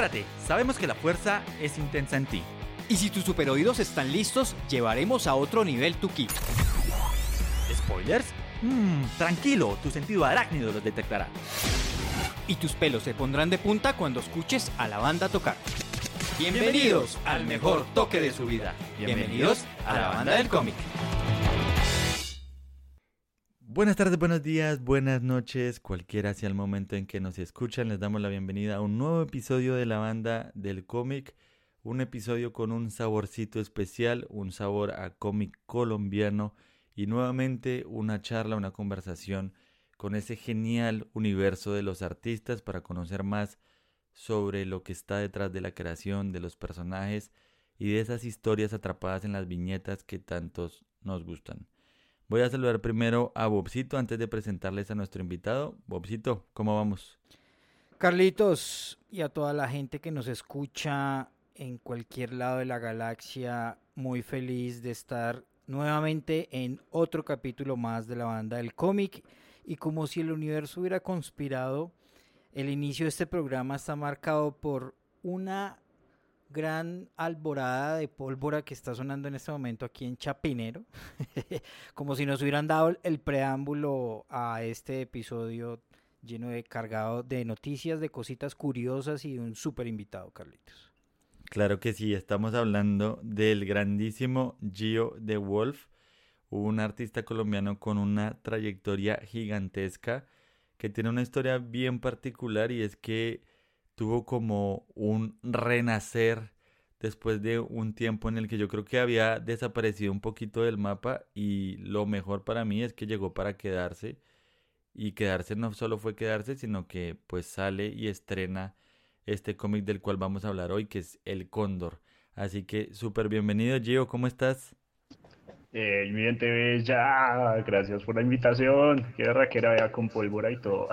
Prepárate, sabemos que la fuerza es intensa en ti. Y si tus superoídos están listos, llevaremos a otro nivel tu ki. ¿Spoilers? Tranquilo, tu sentido arácnido los detectará. Y tus pelos se pondrán de punta cuando escuches a la banda tocar. Bienvenidos al mejor toque de su vida. Bienvenidos a la banda del cómic. Buenas tardes, buenos días, buenas noches, cualquiera sea el momento en que nos escuchan, les damos la bienvenida a un nuevo episodio de la banda del cómic, un episodio con un saborcito especial, un sabor a cómic colombiano y nuevamente una charla, una conversación con ese genial universo de los artistas para conocer más sobre lo que está detrás de la creación de los personajes y de esas historias atrapadas en las viñetas que tantos nos gustan. Voy a saludar primero a Bobcito antes de presentarles a nuestro invitado. Bobcito, ¿cómo vamos? Carlitos, y a toda la gente que nos escucha en cualquier lado de la galaxia, muy feliz de estar nuevamente en otro capítulo más de la banda del cómic. Y como si el universo hubiera conspirado, el inicio de este programa está marcado por una gran alborada de pólvora que está sonando en este momento aquí en Chapinero, como si nos hubieran dado el preámbulo a este episodio lleno de cargado de noticias, de cositas curiosas y de un súper invitado, Carlitos. Claro que sí, estamos hablando del grandísimo Gio de Wolf, un artista colombiano con una trayectoria gigantesca que tiene una historia bien particular y es que tuvo como un renacer después de un tiempo en el que yo creo que había desaparecido un poquito del mapa y lo mejor para mí es que llegó para quedarse y quedarse no solo fue quedarse sino que pues sale y estrena este cómic del cual vamos a hablar hoy que es El Cóndor. Así que súper bienvenido Gio, ¿cómo estás? Mi gente bella, gracias por la invitación. Qué raquera vea con pólvora y todo.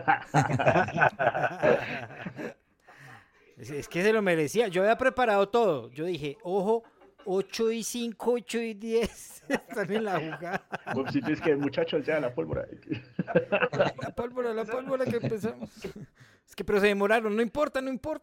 Es que se lo merecía. Yo había preparado todo. Yo dije, ojo, 8 y 5, 8 y 10 están en la jugada. Vos sí, es que muchachos, ya la pólvora. La pólvora que empezamos. Es que pero se demoraron, no importa.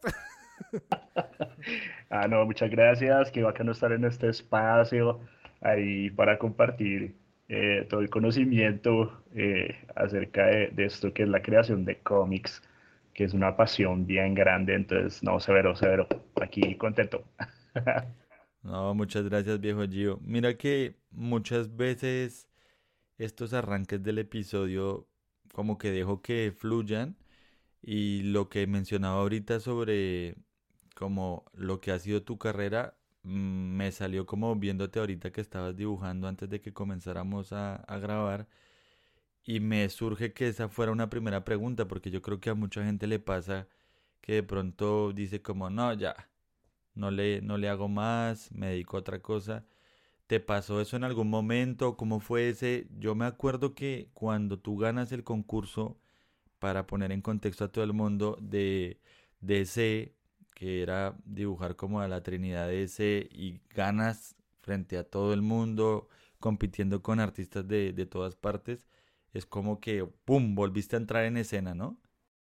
No, muchas gracias. Qué bacano estar en este espacio ahí para compartir todo el conocimiento acerca de esto que es la creación de cómics, que es una pasión bien grande. Entonces, no, severo, aquí contento. No, muchas gracias viejo Gio. Mira que muchas veces estos arranques del episodio como que dejo que fluyan y lo que mencionaba ahorita sobre como lo que ha sido tu carrera me salió como viéndote ahorita que estabas dibujando antes de que comenzáramos a grabar y me surge que esa fuera una primera pregunta porque yo creo que a mucha gente le pasa que de pronto dice como no, ya, no le hago más, me dedico a otra cosa. ¿Te pasó eso en algún momento? ¿Cómo fue ese? Yo me acuerdo que cuando tú ganas el concurso, para poner en contexto a todo el mundo, de DC, que era dibujar como a la Trinidad de DC, y ganas frente a todo el mundo, compitiendo con artistas de todas partes, es como que, ¡pum!, volviste a entrar en escena, ¿no?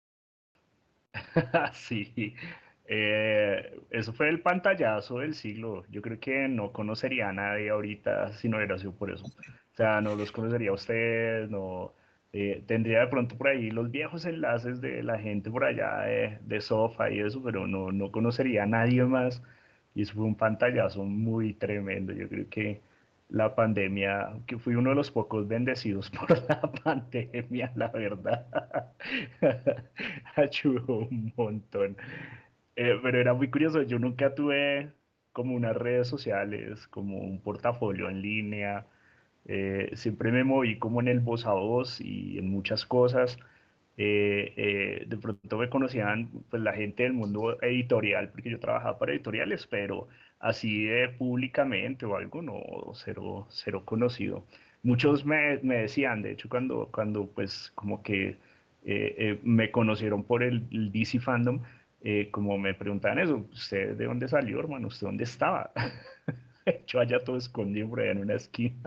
Sí, eso fue el pantallazo del siglo. Yo creo que no conocería a nadie ahorita si no hubiera sido por eso. O sea, no los conocería a ustedes, no tendría de pronto por ahí los viejos enlaces de la gente por allá de Sofa y eso, pero no conocería a nadie más. Y eso fue un pantallazo muy tremendo. Yo creo que la pandemia, que fui uno de los pocos bendecidos por la pandemia, la verdad, ayudó un montón. Pero era muy curioso, yo nunca tuve como unas redes sociales, como un portafolio en línea. Siempre me moví como en el voz a voz y en muchas cosas. De pronto me conocían pues, la gente del mundo editorial, porque yo trabajaba para editoriales, pero así públicamente o algo, no, cero conocido. Muchos me decían, de hecho, cuando pues como que me conocieron por el DC Fandom, como me preguntaban eso, ¿usted de dónde salió, hermano? ¿Usted dónde estaba? Yo allá todo escondido por allá en una esquina.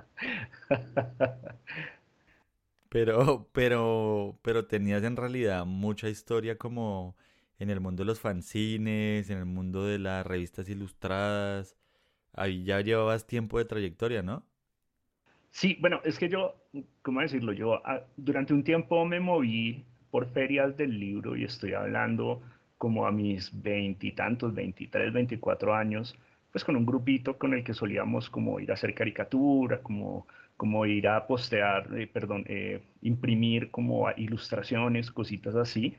Pero tenías en realidad mucha historia como en el mundo de los fanzines, en el mundo de las revistas ilustradas. Ahí ya llevabas tiempo de trayectoria, ¿no? Sí, bueno, es que yo, ¿cómo decirlo? Yo durante un tiempo me moví por ferias del libro y estoy hablando como a mis veintitantos, 23, 24 años, pues con un grupito con el que solíamos como ir a hacer caricatura, como ir a postear, perdón, imprimir como ilustraciones, cositas así.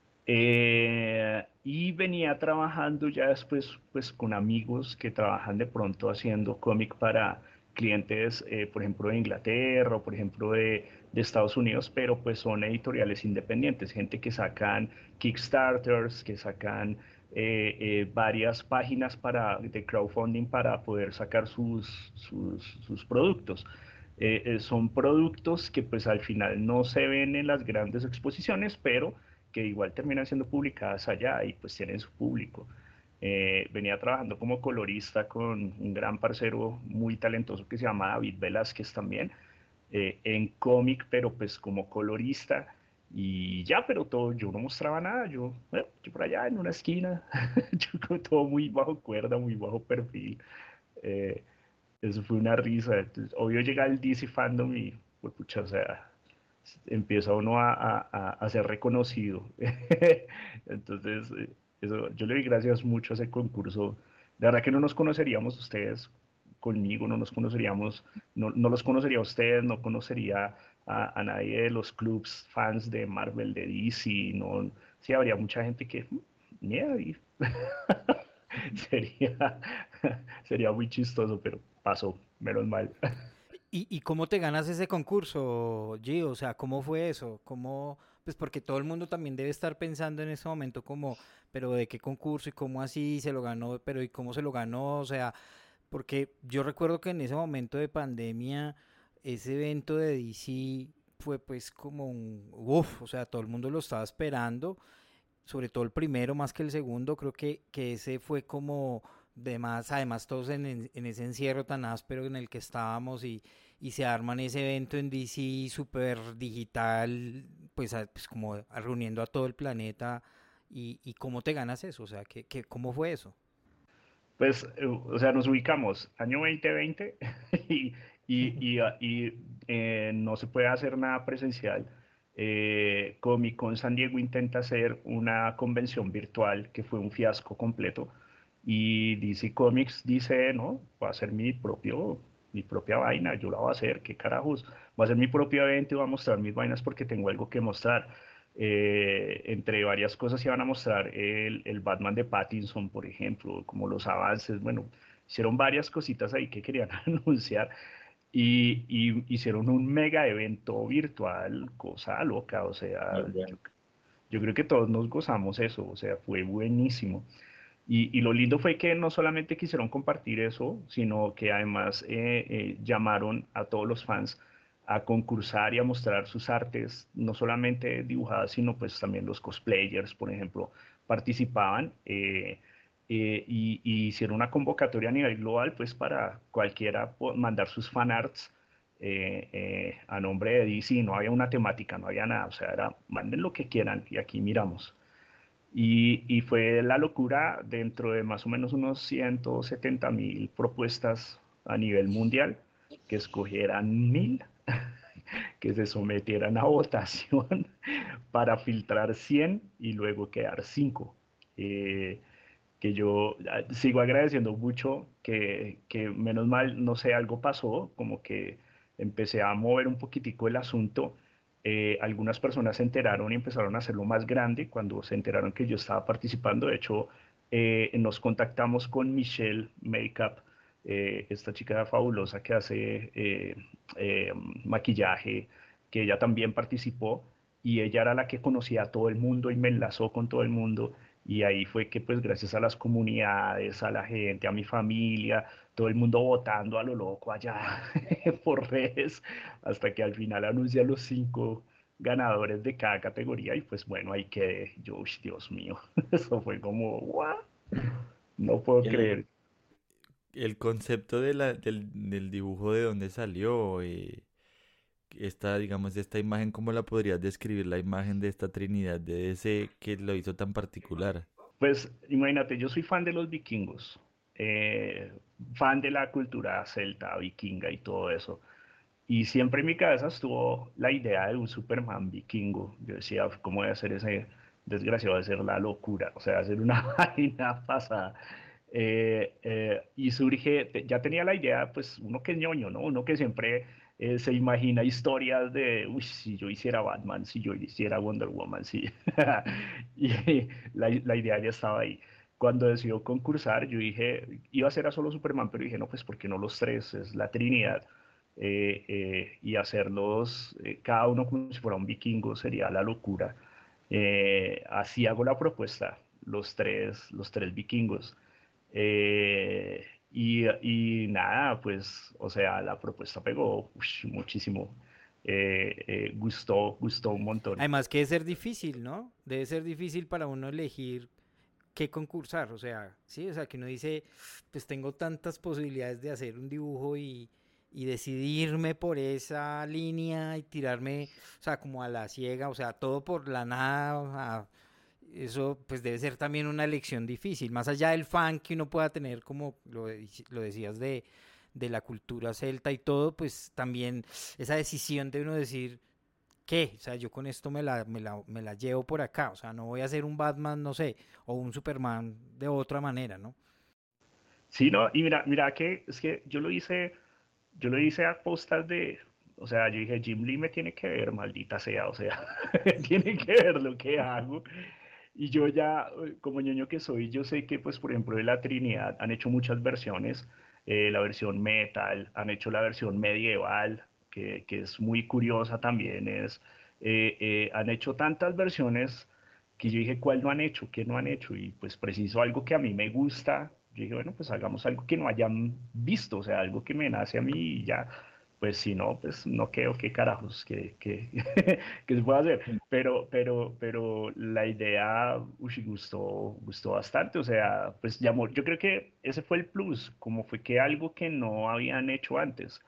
Y venía trabajando ya después pues con amigos que trabajan de pronto haciendo cómic para clientes, por ejemplo, de Inglaterra o por ejemplo de Estados Unidos, pero pues son editoriales independientes, gente que sacan Kickstarters, que sacan varias páginas de crowdfunding para poder sacar sus productos. Son productos que pues al final no se ven en las grandes exposiciones, pero que igual terminan siendo publicadas allá y pues tienen su público. Venía trabajando como colorista con un gran parcero muy talentoso que se llama David Velázquez también, en cómic, pero pues como colorista. Y ya, pero todo, yo no mostraba nada, yo por allá en una esquina, yo con todo muy bajo cuerda, muy bajo perfil. Eh, Eso fue una risa. Entonces, obvio llega el DC Fandom y, pues, pucha, o sea, empieza uno a ser reconocido. Entonces, eso, yo le doy gracias mucho a ese concurso. De verdad que no nos conoceríamos ustedes conmigo, no nos conoceríamos, no los conocería a ustedes, no conocería a nadie de los clubs fans de Marvel, de DC, no, sí, habría mucha gente que, mira, sería, sería muy chistoso, pero pasó, menos mal. ¿Y cómo te ganas ese concurso, Gio? O sea, ¿cómo fue eso? ¿Cómo? Pues porque todo el mundo también debe estar pensando en ese momento como, pero ¿de qué concurso y cómo así se lo ganó? Pero ¿y cómo se lo ganó? O sea, porque yo recuerdo que en ese momento de pandemia, ese evento de DC fue pues como un, uff, o sea, todo el mundo lo estaba esperando, sobre todo el primero más que el segundo, creo que ese fue como de más, además todos en ese encierro tan áspero en el que estábamos y se arman ese evento en DC súper digital, pues, pues como reuniendo a todo el planeta y cómo te ganas eso, o sea, ¿cómo fue eso? Pues, o sea, nos ubicamos año 2020 y, no se puede hacer nada presencial. Comic Con San Diego intenta hacer una convención virtual que fue un fiasco completo y DC Comics dice, no, voy a hacer mi propia vaina, yo la voy a hacer, qué carajos, voy a hacer mi propio evento y voy a mostrar mis vainas porque tengo algo que mostrar. Entre varias cosas iban a mostrar el Batman de Pattinson, por ejemplo, como los avances, bueno, hicieron varias cositas ahí que querían anunciar y hicieron un mega evento virtual, cosa loca, o sea, Muy bueno. yo creo que todos nos gozamos eso, o sea, fue buenísimo. Y lo lindo fue que no solamente quisieron compartir eso, sino que además llamaron a todos los fans a concursar y a mostrar sus artes, no solamente dibujadas, sino pues también los cosplayers, por ejemplo, participaban y hicieron una convocatoria a nivel global, pues para cualquiera mandar sus fanarts a nombre de DC, no había una temática, no había nada, o sea, era manden lo que quieran y aquí miramos. Y fue la locura dentro de más o menos unos 170.000 propuestas a nivel mundial, que escogieran 1.000, que se sometieran a votación para filtrar 100 y luego quedar 5. Eh, que yo sigo agradeciendo mucho que menos mal, no sé, algo pasó, como que empecé a mover un poquitico el asunto. Algunas personas se enteraron y empezaron a hacerlo más grande cuando se enteraron que yo estaba participando. De hecho, nos contactamos con Michelle Makeup, esta chica fabulosa que hace eh, maquillaje, que ella también participó y ella era la que conocía a todo el mundo y me enlazó con todo el mundo. Y ahí fue que, pues, gracias a las comunidades, a la gente, a mi familia, todo el mundo votando a lo loco allá por redes, hasta que al final anuncia los 5 ganadores de cada categoría. Y pues, bueno, ahí quedé. Yo, uy, Dios mío, eso fue como, ¿what? No puedo El, creer. el concepto de del dibujo de dónde salió, digamos, esta imagen, ¿cómo la podrías describir, la imagen de esta Trinidad de DC que lo hizo tan particular? Pues imagínate, yo soy fan de los vikingos, eh, fan de la cultura celta, vikinga y todo eso. Y siempre en mi cabeza estuvo la idea de un Superman vikingo. Yo decía, ¿cómo voy a hacer ese desgraciado? Va a ser la locura, o sea, hacer una vaina pasada. Y surge, ya tenía la idea, pues uno que es ñoño, ¿no? Uno que siempre se imagina historias de, uy, si yo hiciera Batman, si yo hiciera Wonder Woman, sí. Y la idea ya estaba ahí. Cuando decidió concursar, yo dije, iba a ser a solo Superman, pero dije, no, pues, ¿por qué no los tres? Es la Trinidad. Y hacerlos cada uno como si fuera un vikingo sería la locura. Así hago la propuesta, los tres vikingos. Y nada, pues, o sea, la propuesta pegó muchísimo. Gustó un montón. Además que debe ser difícil, ¿no? Debe ser difícil para uno elegir qué concursar, o sea, sí, o sea, que uno dice, pues tengo tantas posibilidades de hacer un dibujo y decidirme por esa línea y tirarme, o sea, como a la ciega, o sea, todo por la nada, eso pues debe ser también una elección difícil, más allá del fan que uno pueda tener, como lo decías, de la cultura celta y todo, pues también esa decisión de uno decir, ¿qué? O sea, yo con esto me la llevo por acá. O sea, no voy a ser un Batman, no sé, o un Superman de otra manera, ¿no? Sí, no, y mira que es que yo lo hice a postas de, o sea, yo dije, Jim Lee me tiene que ver, maldita sea, o sea, tiene que ver lo que hago. Y yo ya, como ñoño que soy, yo sé que, pues, por ejemplo, de la Trinidad han hecho muchas versiones, la versión metal, han hecho la versión medieval, que es muy curiosa también, han hecho tantas versiones que yo dije, ¿cuál no han hecho? ¿Qué no han hecho? Y pues preciso algo que a mí me gusta, yo dije, bueno, pues hagamos algo que no hayan visto, o sea, algo que me nace a mí y ya, pues si no, pues no creo qué carajos, que se puede hacer. Pero la idea gustó bastante, o sea, pues llamó, yo creo que ese fue el plus, como fue que algo que no habían hecho antes,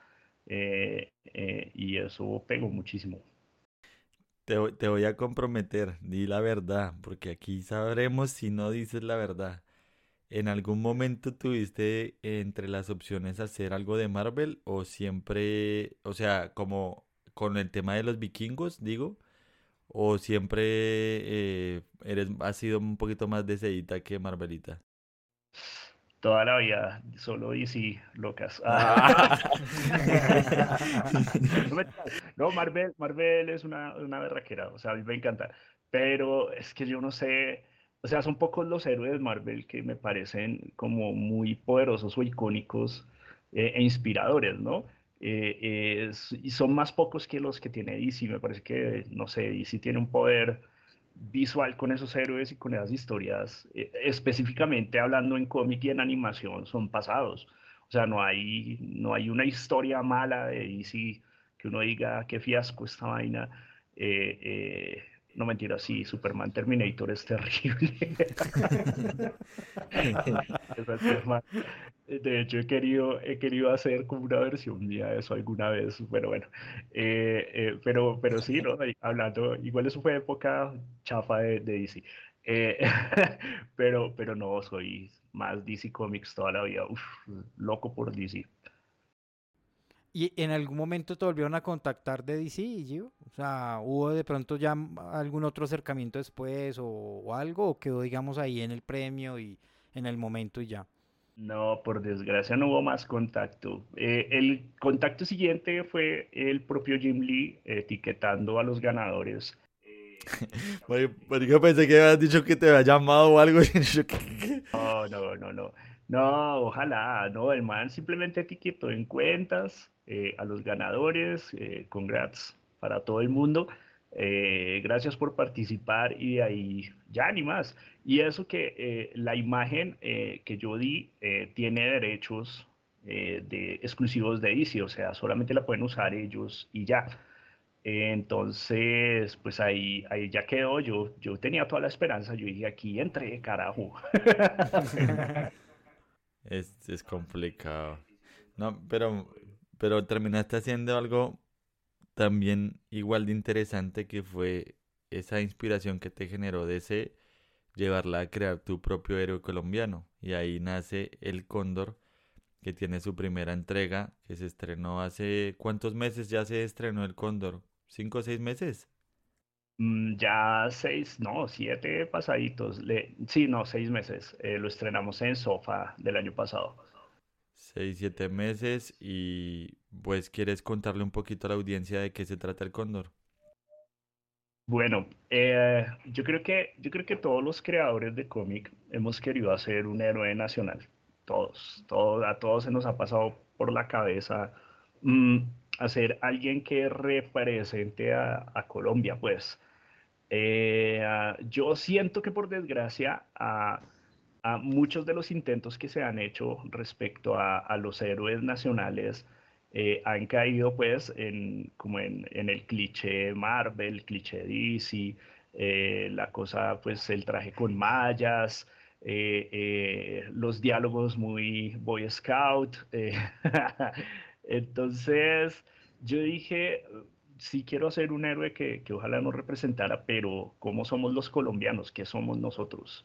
y eso pegó muchísimo. Te voy a comprometer, di la verdad, porque aquí sabremos si no dices la verdad. ¿En algún momento tuviste entre las opciones hacer algo de Marvel o siempre, o sea, como con el tema de los vikingos, digo, o siempre has sido un poquito más deseadita que Marvelita? Toda la vida, solo DC, locas. Ah. No, no, Marvel es una berraquera, o sea, a mí me encanta. Pero es que yo no sé, o sea, son pocos los héroes Marvel que me parecen como muy poderosos o icónicos e inspiradores, ¿no? Y son más pocos que los que tiene DC. Me parece que, no sé, DC tiene un poder visual con esos héroes y con esas historias, específicamente hablando en cómic y en animación, son pasados. O sea, no hay una historia mala de DC que uno diga qué fiasco esta vaina. Eh, eh, no mentira, sí, Superman Terminator es terrible. Esa sí es mal. De hecho, he querido hacer como una versión mía de eso alguna vez, pero bueno. Pero sí, ¿no? Hablando, igual eso fue época chafa de DC. Eh, pero no, soy más DC Comics toda la vida. Uf, loco por DC. ¿Y en algún momento te volvieron a contactar de DC, Gio? O sea, ¿hubo de pronto ya algún otro acercamiento después o algo? ¿O quedó, digamos, ahí en el premio y en el momento y ya? No, por desgracia no hubo más contacto. El contacto siguiente fue el propio Jim Lee etiquetando a los ganadores. Marica, pensé que habías dicho que te había llamado o algo. Y yo, ¿qué? No. No, ojalá, no, el man simplemente etiquetó en cuentas a los ganadores, congrats para todo el mundo, gracias por participar y de ahí ya ni más. Y eso que la imagen que yo di tiene derechos exclusivos de DC, o sea, solamente la pueden usar ellos y ya. Entonces, pues ahí ya quedó. Yo tenía toda la esperanza. Yo dije, aquí entré, carajo. Es complicado. No, pero terminaste haciendo algo también igual de interesante que fue esa inspiración que te generó DC, llevarla a crear tu propio héroe colombiano. Y ahí nace El Cóndor, que tiene su primera entrega, que se estrenó hace... ¿Cuántos meses ya se estrenó El Cóndor? ¿5 o 6 meses? Ya 6, no, 7 pasaditos. Sí, no, 6 meses. Lo estrenamos en Sofa del año pasado. 6 7 meses y pues quieres contarle un poquito a la audiencia de qué se trata El Cóndor. Bueno, yo creo que todos los creadores de cómic hemos querido hacer un héroe nacional. Todos, a todos se nos ha pasado por la cabeza mm, hacer alguien que represente a Colombia, pues. Yo siento que por desgracia a muchos de los intentos que se han hecho respecto a los héroes nacionales han caído pues como en el cliché Marvel, cliché DC, la cosa pues el traje con mallas, los diálogos muy Boy Scout. Entonces yo dije, sí quiero ser un héroe que ojalá nos representara, pero ¿cómo somos los colombianos? ¿Qué somos nosotros?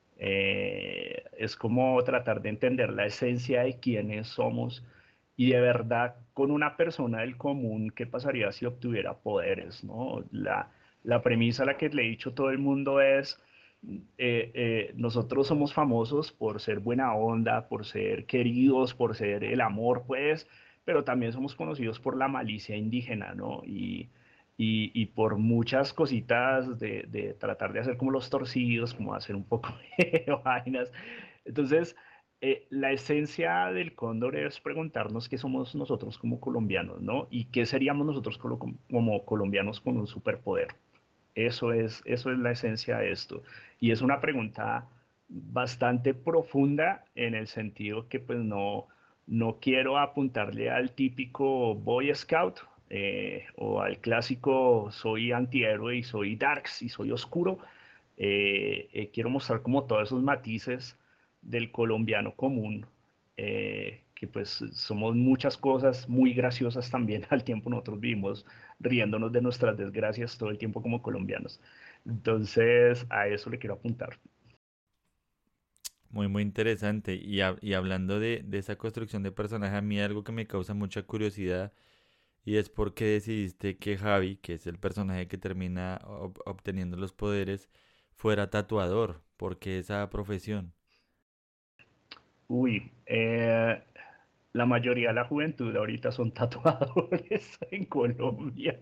Es como tratar de entender la esencia de quiénes somos y de verdad con una persona del común, ¿qué pasaría si obtuviera poderes, ¿no? La premisa a la que le he dicho todo el mundo es, nosotros somos famosos por ser buena onda, por ser queridos, por ser el amor, pues, pero también somos conocidos por la malicia indígena, ¿no? Y por muchas cositas de tratar de hacer como los torcidos, como hacer un poco de vainas. Entonces, la esencia del cóndor es preguntarnos qué somos nosotros como colombianos, ¿no? Y qué seríamos nosotros como colombianos con un superpoder. Eso es la esencia de esto. Y es una pregunta bastante profunda en el sentido que pues no quiero apuntarle al típico Boy Scout o al clásico soy antihéroe y soy darks y soy oscuro. Quiero mostrar como todos esos matices del colombiano común, que pues somos muchas cosas muy graciosas también al tiempo. Nosotros vivimos riéndonos de nuestras desgracias todo el tiempo como colombianos. Entonces, a eso le quiero apuntar. Muy, muy interesante. Y hablando de esa construcción de personaje, a mí algo que me causa mucha curiosidad y es por qué decidiste que Javi, que es el personaje que termina obteniendo los poderes, fuera tatuador. ¿Por qué esa profesión? Uy, la mayoría de la juventud ahorita son tatuadores en Colombia.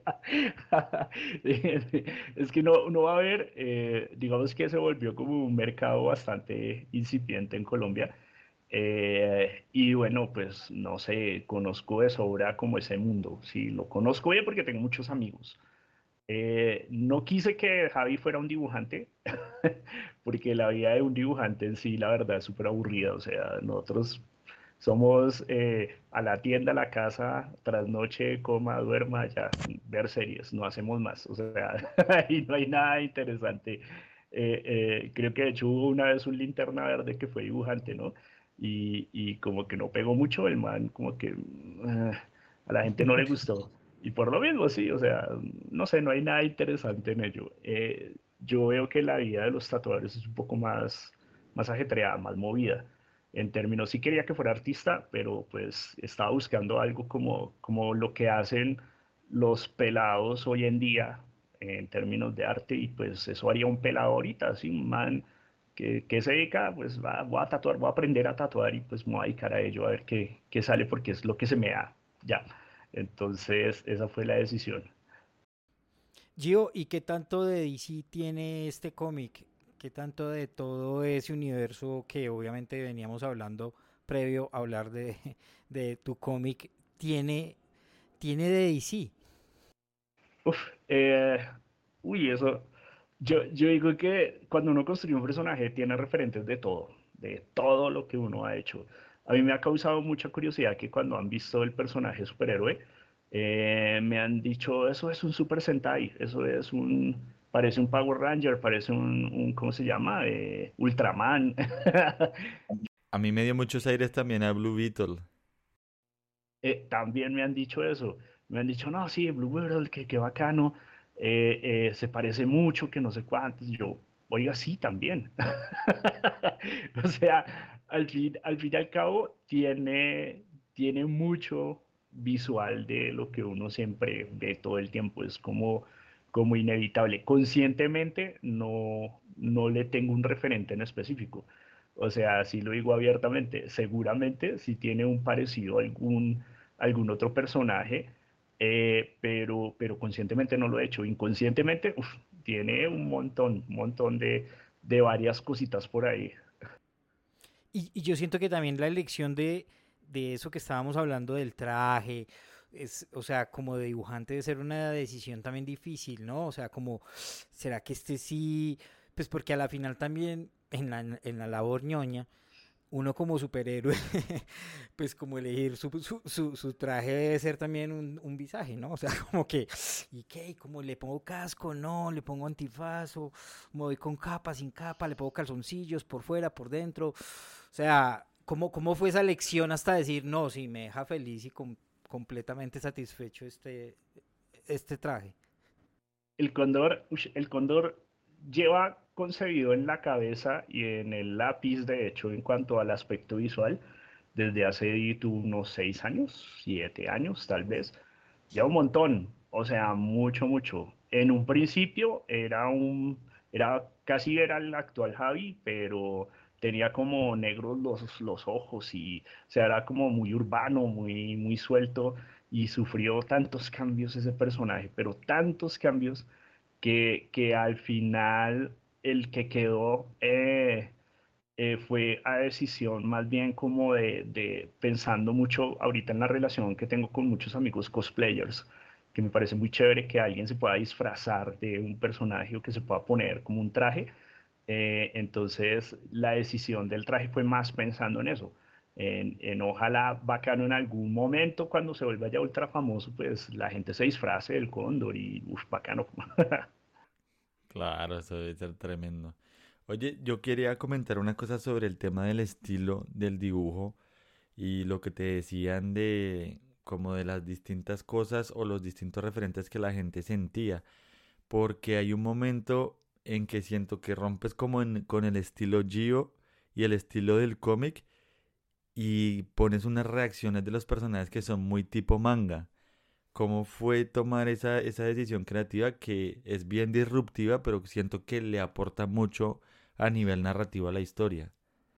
Es que no va a haber, digamos que se volvió como un mercado bastante incipiente en Colombia. Y bueno, pues no sé, conozco de sobra como ese mundo. Sí, lo conozco bien porque tengo muchos amigos. No quise que Javi fuera un dibujante, porque la vida de un dibujante en sí, la verdad, es súper aburrida. O sea, nosotros somos a la tienda, a la casa, trasnoche, coma, duerma, ya, ver series, no hacemos más. O sea, ahí no hay nada interesante. Creo que de hecho hubo una vez un linterna verde que fue dibujante, ¿no? Y como que no pegó mucho, el man, como que a la gente no le gustó. Y por lo mismo, sí, o sea, no sé, no hay nada interesante en ello. Yo veo que la vida de los tatuadores es un poco más ajetreada, más movida. En términos, sí quería que fuera artista, pero pues estaba buscando algo como lo que hacen los pelados hoy en día en términos de arte, y pues eso haría un pelado ahorita, así un man que se dedica, pues voy a tatuar, voy a aprender a tatuar y pues me voy a dedicar a ello, a ver qué sale, porque es lo que se me da, ya. Entonces, esa fue la decisión. Gio, ¿y qué tanto de DC tiene este cómic? ¿Qué tanto de todo ese universo que obviamente veníamos hablando previo a hablar de tu cómic tiene de DC? Uf, uy, eso. Yo digo que cuando uno construye un personaje tiene referentes de todo lo que uno ha hecho. A mí me ha causado mucha curiosidad que cuando han visto el personaje superhéroe, me han dicho, eso es un Super Sentai, parece un Power Ranger, parece ¿cómo se llama? Ultraman. A mí me dio muchos aires también a Blue Beetle. También me han dicho eso. Me han dicho, no, sí, Blue Beetle, que bacano, se parece mucho, que no sé cuántos. Y yo, oiga, sí, también. O sea, al fin y al cabo, tiene mucho visual de lo que uno siempre ve todo el tiempo. Es como inevitable. Conscientemente no le tengo un referente en específico. O sea, si lo digo abiertamente, seguramente si tiene un parecido a algún otro personaje, pero conscientemente no lo he hecho. Inconscientemente, uf, tiene un montón de varias cositas por ahí. Y yo siento que también la elección de eso que estábamos hablando del traje, es, o sea, como de dibujante debe ser una decisión también difícil, ¿no? O sea, como, ¿será que este sí? Pues porque a la final también en la labor ñoña, uno como superhéroe, pues como elegir su traje debe ser también un visaje, ¿no? O sea, como que, ¿y qué? ¿Cómo le pongo casco? No, le pongo antifaz, o me voy con capa, sin capa, le pongo calzoncillos por fuera, por dentro. O sea, ¿cómo fue esa lección hasta decir, no, sí, me deja feliz y completamente satisfecho este traje? El cóndor lleva concebido en la cabeza y en el lápiz, de hecho, en cuanto al aspecto visual, desde hace unos 6 años, 7 años tal vez, ya un montón, o sea, mucho, mucho. En un principio casi era el actual Javi, pero tenía como negros los ojos y, o sea, era como muy urbano, muy, muy suelto y sufrió tantos cambios ese personaje, pero tantos cambios que al final el que quedó fue a decisión más bien como de pensando mucho ahorita en la relación que tengo con muchos amigos cosplayers, que me parece muy chévere que alguien se pueda disfrazar de un personaje o que se pueda poner como un traje. Entonces la decisión del traje fue más pensando en eso. En ojalá bacano en algún momento cuando se vuelva ya ultra famoso, pues la gente se disfrace del cóndor y uff, bacano. Claro, eso debe ser tremendo. Oye, yo quería comentar una cosa sobre el tema del estilo del dibujo y lo que te decían de como de las distintas cosas o los distintos referentes que la gente sentía, porque hay un momento en que siento que rompes como con el estilo Gio y el estilo del cómic y pones unas reacciones de los personajes que son muy tipo manga. ¿Cómo fue tomar esa decisión creativa que es bien disruptiva, pero siento que le aporta mucho a nivel narrativo a la historia?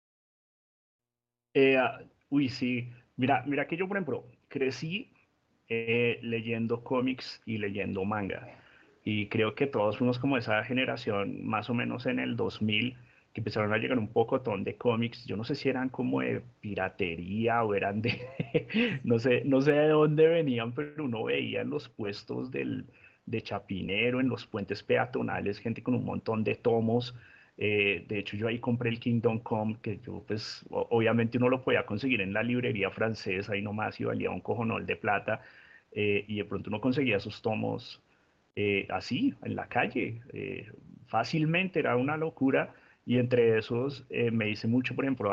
Uy, sí. Mira que yo, por ejemplo, crecí leyendo cómics y leyendo manga. Y creo que todos fuimos como esa generación, más o menos en el 2000, que empezaron a llegar un pocotón de cómics. Yo no sé si eran como de piratería o eran no sé de dónde venían, pero uno veía en los puestos de Chapinero, en los puentes peatonales, gente con un montón de tomos. De hecho, yo ahí compré el Kingdom Come, que yo, pues, obviamente uno lo podía conseguir en la librería francesa y nomás y valía un cojonal de plata. Y de pronto uno conseguía esos tomos así, en la calle. Fácilmente, era una locura. Y entre esos me hice mucho, por ejemplo,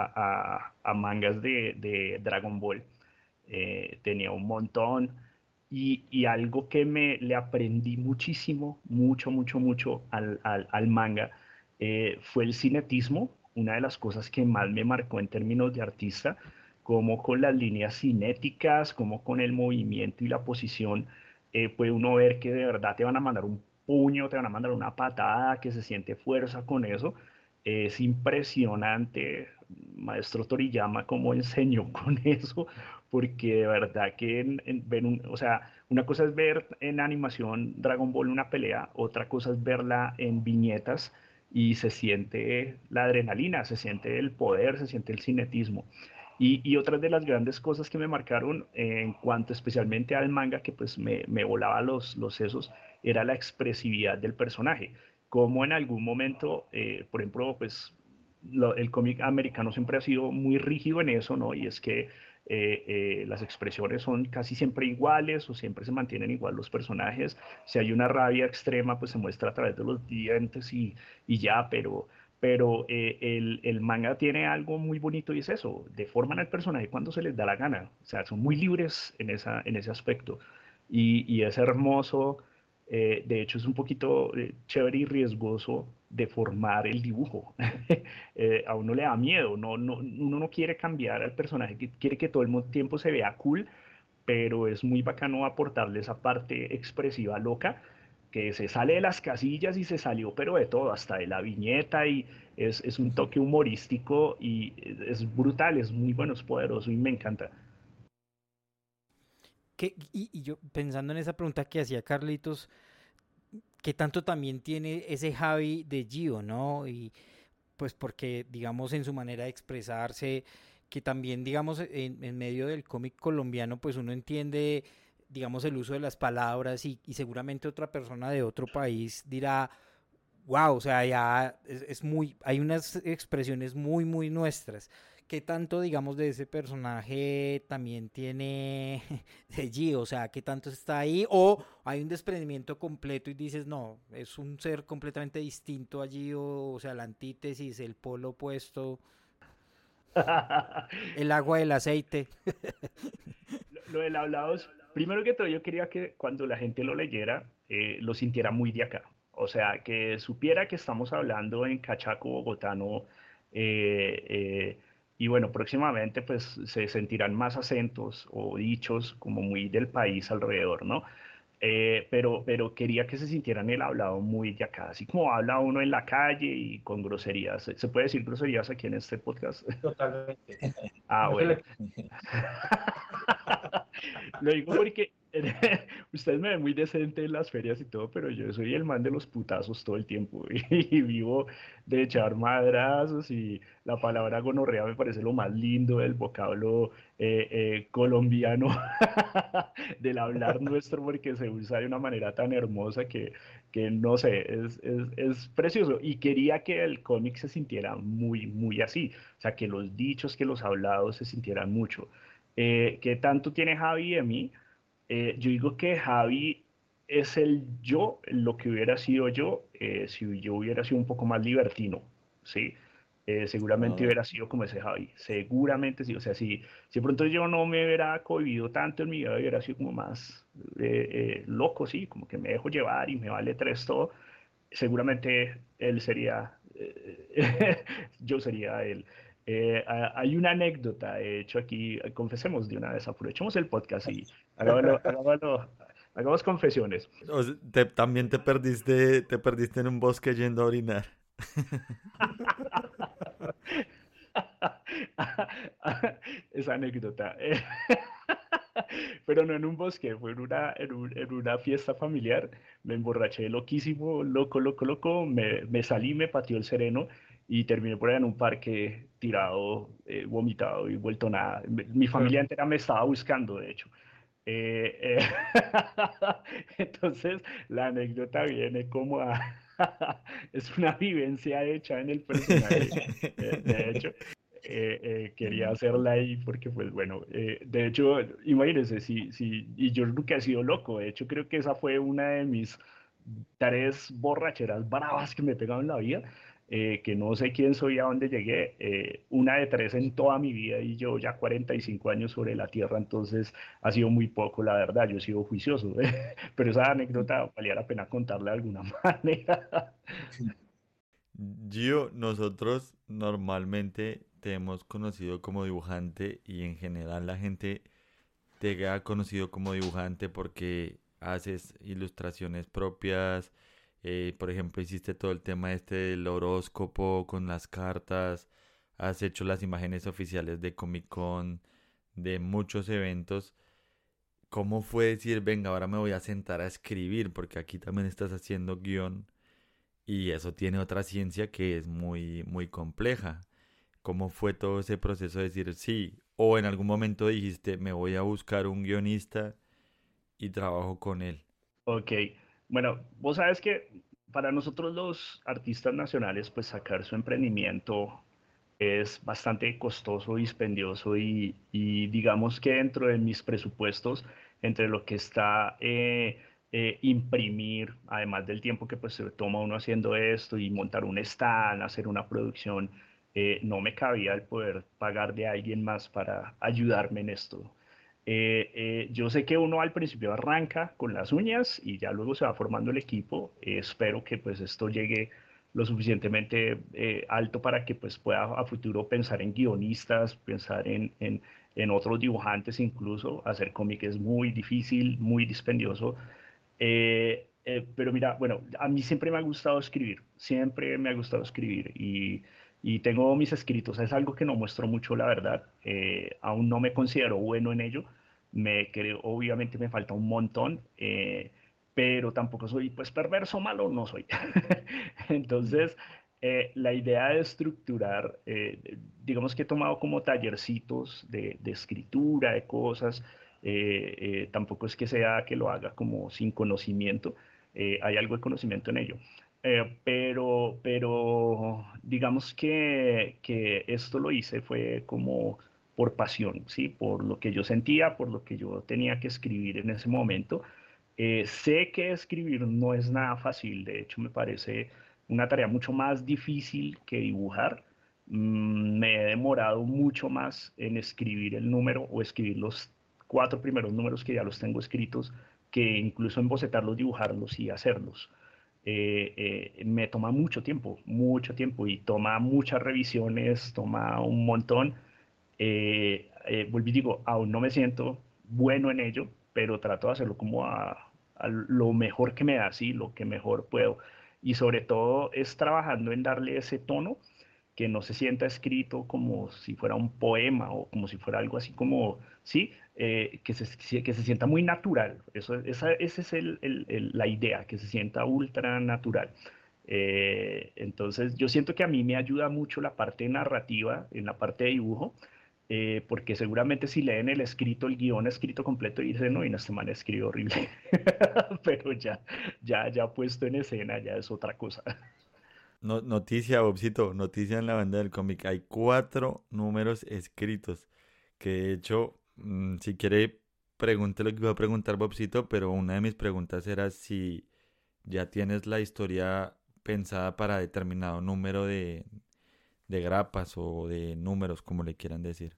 a mangas de Dragon Ball. Tenía un montón. Y algo que le aprendí muchísimo, mucho, mucho, mucho al manga, fue el cinetismo, una de las cosas que más me marcó en términos de artista, como con las líneas cinéticas, como con el movimiento y la posición, puede uno ver que de verdad te van a mandar un puño, te van a mandar una patada, que se siente fuerza con eso. Es impresionante, maestro Toriyama, cómo enseñó con eso, porque de verdad que o sea, una cosa es ver en animación Dragon Ball una pelea, otra cosa es verla en viñetas y se siente la adrenalina, se siente el poder, se siente el cinetismo. Y otras de las grandes cosas que me marcaron en cuanto especialmente al manga, que pues me volaba los sesos, era la expresividad del personaje. Como en algún momento, por ejemplo, pues el cómic americano siempre ha sido muy rígido en eso, ¿no? Y es que las expresiones son casi siempre iguales o siempre se mantienen igual los personajes. Si hay una rabia extrema, pues se muestra a través de los dientes y ya, pero el manga tiene algo muy bonito y es eso, deforman al personaje cuando se les da la gana, o sea, son muy libres en ese aspecto. y es hermoso. De hecho, es un poquito chévere y riesgoso deformar el dibujo. A uno le da miedo, uno no quiere cambiar al personaje, quiere que todo el tiempo se vea cool, pero es muy bacano aportarle esa parte expresiva loca que se sale de las casillas y se salió, pero de todo, hasta de la viñeta y es un toque humorístico y es brutal, es muy bueno, es poderoso y me encanta. Y yo pensando en esa pregunta que hacía Carlitos, ¿qué tanto también tiene ese Javi de Gio, no? Y pues porque, digamos, en su manera de expresarse, que también, digamos, en medio del cómic colombiano, pues uno entiende, digamos, el uso de las palabras y seguramente otra persona de otro país dirá, wow, o sea, ya es muy, hay unas expresiones muy, muy nuestras. ¿Qué tanto, digamos, de ese personaje también tiene de G? O sea, ¿qué tanto está ahí? ¿O hay un desprendimiento completo y dices, no, es un ser completamente distinto allí, o sea, la antítesis, el polo opuesto, el agua, el aceite? Lo del hablado es, primero que todo, yo quería que cuando la gente lo leyera, lo sintiera muy de acá. O sea, que supiera que estamos hablando en cachaco bogotano. eh, eh, y bueno, próximamente pues se sentirán más acentos o dichos como muy del país alrededor, ¿no? Pero quería que se sintieran el hablado muy de acá, así como habla uno en la calle y con groserías. ¿Se puede decir groserías aquí en este podcast? Totalmente. Ah, No se bueno. le... Lo digo porque ustedes me ven muy decente en las ferias y todo, pero yo soy el man de los putazos todo el tiempo y vivo de echar madrazos y la palabra gonorrea me parece lo más lindo del vocablo colombiano del hablar nuestro porque se usa de una manera tan hermosa que no sé, es precioso y quería que el cómic se sintiera muy, muy así, o sea, que los dichos, que los hablados se sintieran mucho. ¿Qué tanto tiene Javi de mí? Yo digo que Javi es el yo, lo que hubiera sido yo, si yo hubiera sido un poco más libertino, ¿sí? Seguramente Ah, hubiera sido como ese Javi, seguramente sí, o sea, si de pronto yo no me hubiera cohibido tanto en mi vida, hubiera sido como más loco, sí, como que me dejo llevar y me vale tres todo, seguramente él sería, yo sería él. Hay una anécdota, de hecho, aquí, confesemos de una vez, aprovechemos el podcast y hagamos confesiones. también te perdiste en un bosque yendo a orinar. Esa anécdota. Pero no en un bosque, fue en una fiesta familiar. Me emborraché loquísimo, loco, loco, loco. Me salí, me pateó el sereno y terminé por allá en un parque tirado, vomitado y vuelto nada. Mi familia entera me estaba buscando, de hecho. Eh, eh, Entonces, la anécdota viene como a... Es una vivencia hecha en el personaje, de hecho. Quería hacerla ahí porque, pues bueno, de hecho, imagínense, y yo nunca he sido loco, de hecho creo que esa fue una de mis tres borracheras bravas que me he pegado en la vida, que no sé quién soy, a dónde llegué, una de tres en toda mi vida y yo ya 45 años sobre la tierra, entonces ha sido muy poco, la verdad, yo he sido juicioso, pero esa anécdota valía la pena contarla de alguna manera. Gio, nosotros normalmente te hemos conocido como dibujante y en general la gente te ha conocido como dibujante porque haces ilustraciones propias. Por ejemplo, hiciste todo el tema este del horóscopo con las cartas. Has hecho las imágenes oficiales de Comic Con, de muchos eventos. ¿Cómo fue decir, venga, ahora me voy a sentar a escribir? Porque aquí también estás haciendo guión y eso tiene otra ciencia que es muy, muy compleja. ¿Cómo fue todo ese proceso de decir sí? O en algún momento dijiste, me voy a buscar un guionista y trabajo con él. Ok, bueno, vos sabes que para nosotros los artistas nacionales, pues sacar su emprendimiento es bastante costoso, dispendioso y digamos que dentro de mis presupuestos, entre lo que está imprimir, además del tiempo que pues se toma uno haciendo esto y montar un stand, hacer una producción, no me cabía el poder pagar de alguien más para ayudarme en esto. Yo sé que uno al principio arranca con las uñas y ya luego se va formando el equipo. Espero que pues esto llegue lo suficientemente alto para que pues pueda a futuro pensar en guionistas, pensar en otros dibujantes incluso. Hacer cómic es muy difícil, muy dispendioso. Pero mira, bueno, a mí siempre me ha gustado escribir, siempre me ha gustado escribir y tengo mis escritos. Es algo que no muestro mucho, la verdad. Aún no me considero bueno en ello. Obviamente me falta un montón, pero tampoco soy, pues, perverso, malo, no soy. Entonces, la idea de estructurar, digamos que he tomado como tallercitos de escritura, de cosas. Tampoco es que sea que lo haga como sin conocimiento, hay algo de conocimiento en ello. Pero digamos que esto lo hice fue como por pasión, ¿sí? Por lo que yo sentía, por lo que yo tenía que escribir en ese momento. Sé que escribir no es nada fácil, de hecho me parece una tarea mucho más difícil que dibujar. Me he demorado mucho más en escribir el número o escribir los cuatro primeros números que ya los tengo escritos que incluso en bocetarlos, dibujarlos y hacerlos. Me toma mucho tiempo y toma muchas revisiones, toma un montón. Vuelvo y digo, aún no me siento bueno en ello, pero trato de hacerlo como a lo mejor que me da, sí, lo que mejor puedo. Y sobre todo es trabajando en darle ese tono que no se sienta escrito como si fuera un poema o como si fuera algo así como, sí, que se sienta muy natural. Esa es la idea, que se sienta ultra natural. Entonces, yo siento que a mí me ayuda mucho la parte narrativa en la parte de dibujo, porque seguramente si leen el escrito, el guión escrito completo, dicen, no, y este man escribe horrible. Pero ya puesto en escena, ya es otra cosa. Noticia, Bobcito, noticia en la banda del cómic. Hay 4 números escritos. Que de hecho, si quiere, pregunte lo que iba a preguntar Bobcito, pero una de mis preguntas era si ya tienes la historia pensada para determinado número de grapas o de números, como le quieran decir.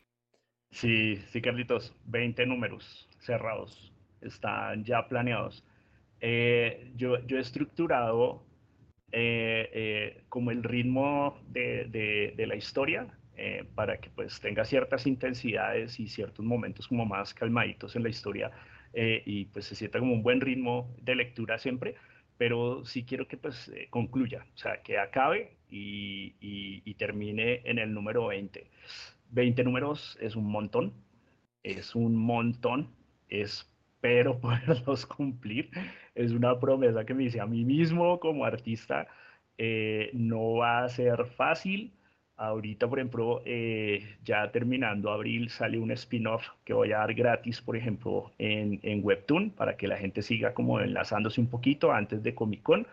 Sí, sí, Carlitos, 20 números cerrados, están ya planeados. Yo he estructurado como el ritmo de la historia para que pues tenga ciertas intensidades y ciertos momentos como más calmaditos en la historia, y pues se sienta como un buen ritmo de lectura siempre, pero sí quiero que pues concluya, o sea, que acabe y termine en el número 20. 20 números es un montón, espero poderlos cumplir. Es una promesa que me hice a mí mismo como artista. No va a ser fácil. Ahorita, por ejemplo, ya terminando abril sale un spin-off que voy a dar gratis, por ejemplo, en Webtoon, para que la gente siga como enlazándose un poquito antes de Comic Con.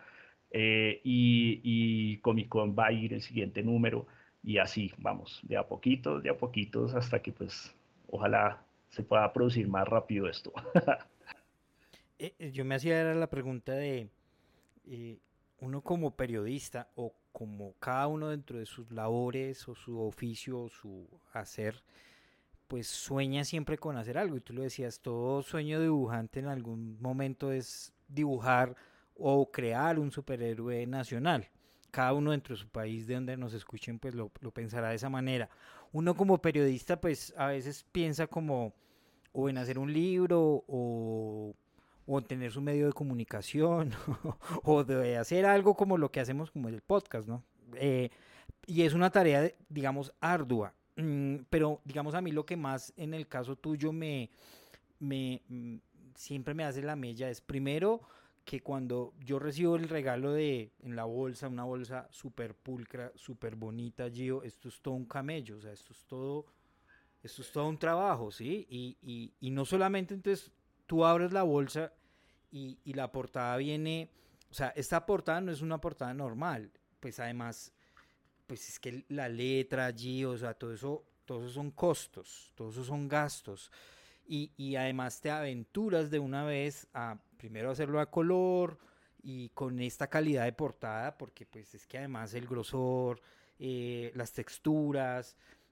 Y Comic Con va a ir el siguiente número y así, vamos, de a poquitos, hasta que pues ojalá se pueda producir más rápido esto. Yo me hacía era la pregunta de eh, uno como periodista o como cada uno dentro de sus labores o su oficio o su hacer, pues sueña siempre con hacer algo. Y tú lo decías, todo sueño de dibujante en algún momento es dibujar o crear un superhéroe nacional. Cada uno dentro de su país de donde nos escuchen, pues lo pensará de esa manera. Uno como periodista, pues a veces piensa como o en hacer un libro o en tener su medio de comunicación o de hacer algo como lo que hacemos como el podcast, ¿no? Y es una tarea, digamos, ardua. Pero digamos a mí lo que más en el caso tuyo me siempre me hace la mella es primero que cuando yo recibo el regalo de en la bolsa, una bolsa súper pulcra, súper bonita, Gio, esto es todo un camello, o sea, esto es todo un trabajo, ¿sí? Y no solamente entonces tú abres la bolsa y la portada viene, o sea, esta portada no es una portada normal, pues además, pues es que la letra allí, o sea, todo eso son costos, todo eso son gastos. Y además te aventuras de una vez a primero hacerlo a color y con esta calidad de portada, porque pues es que además el grosor, las texturas,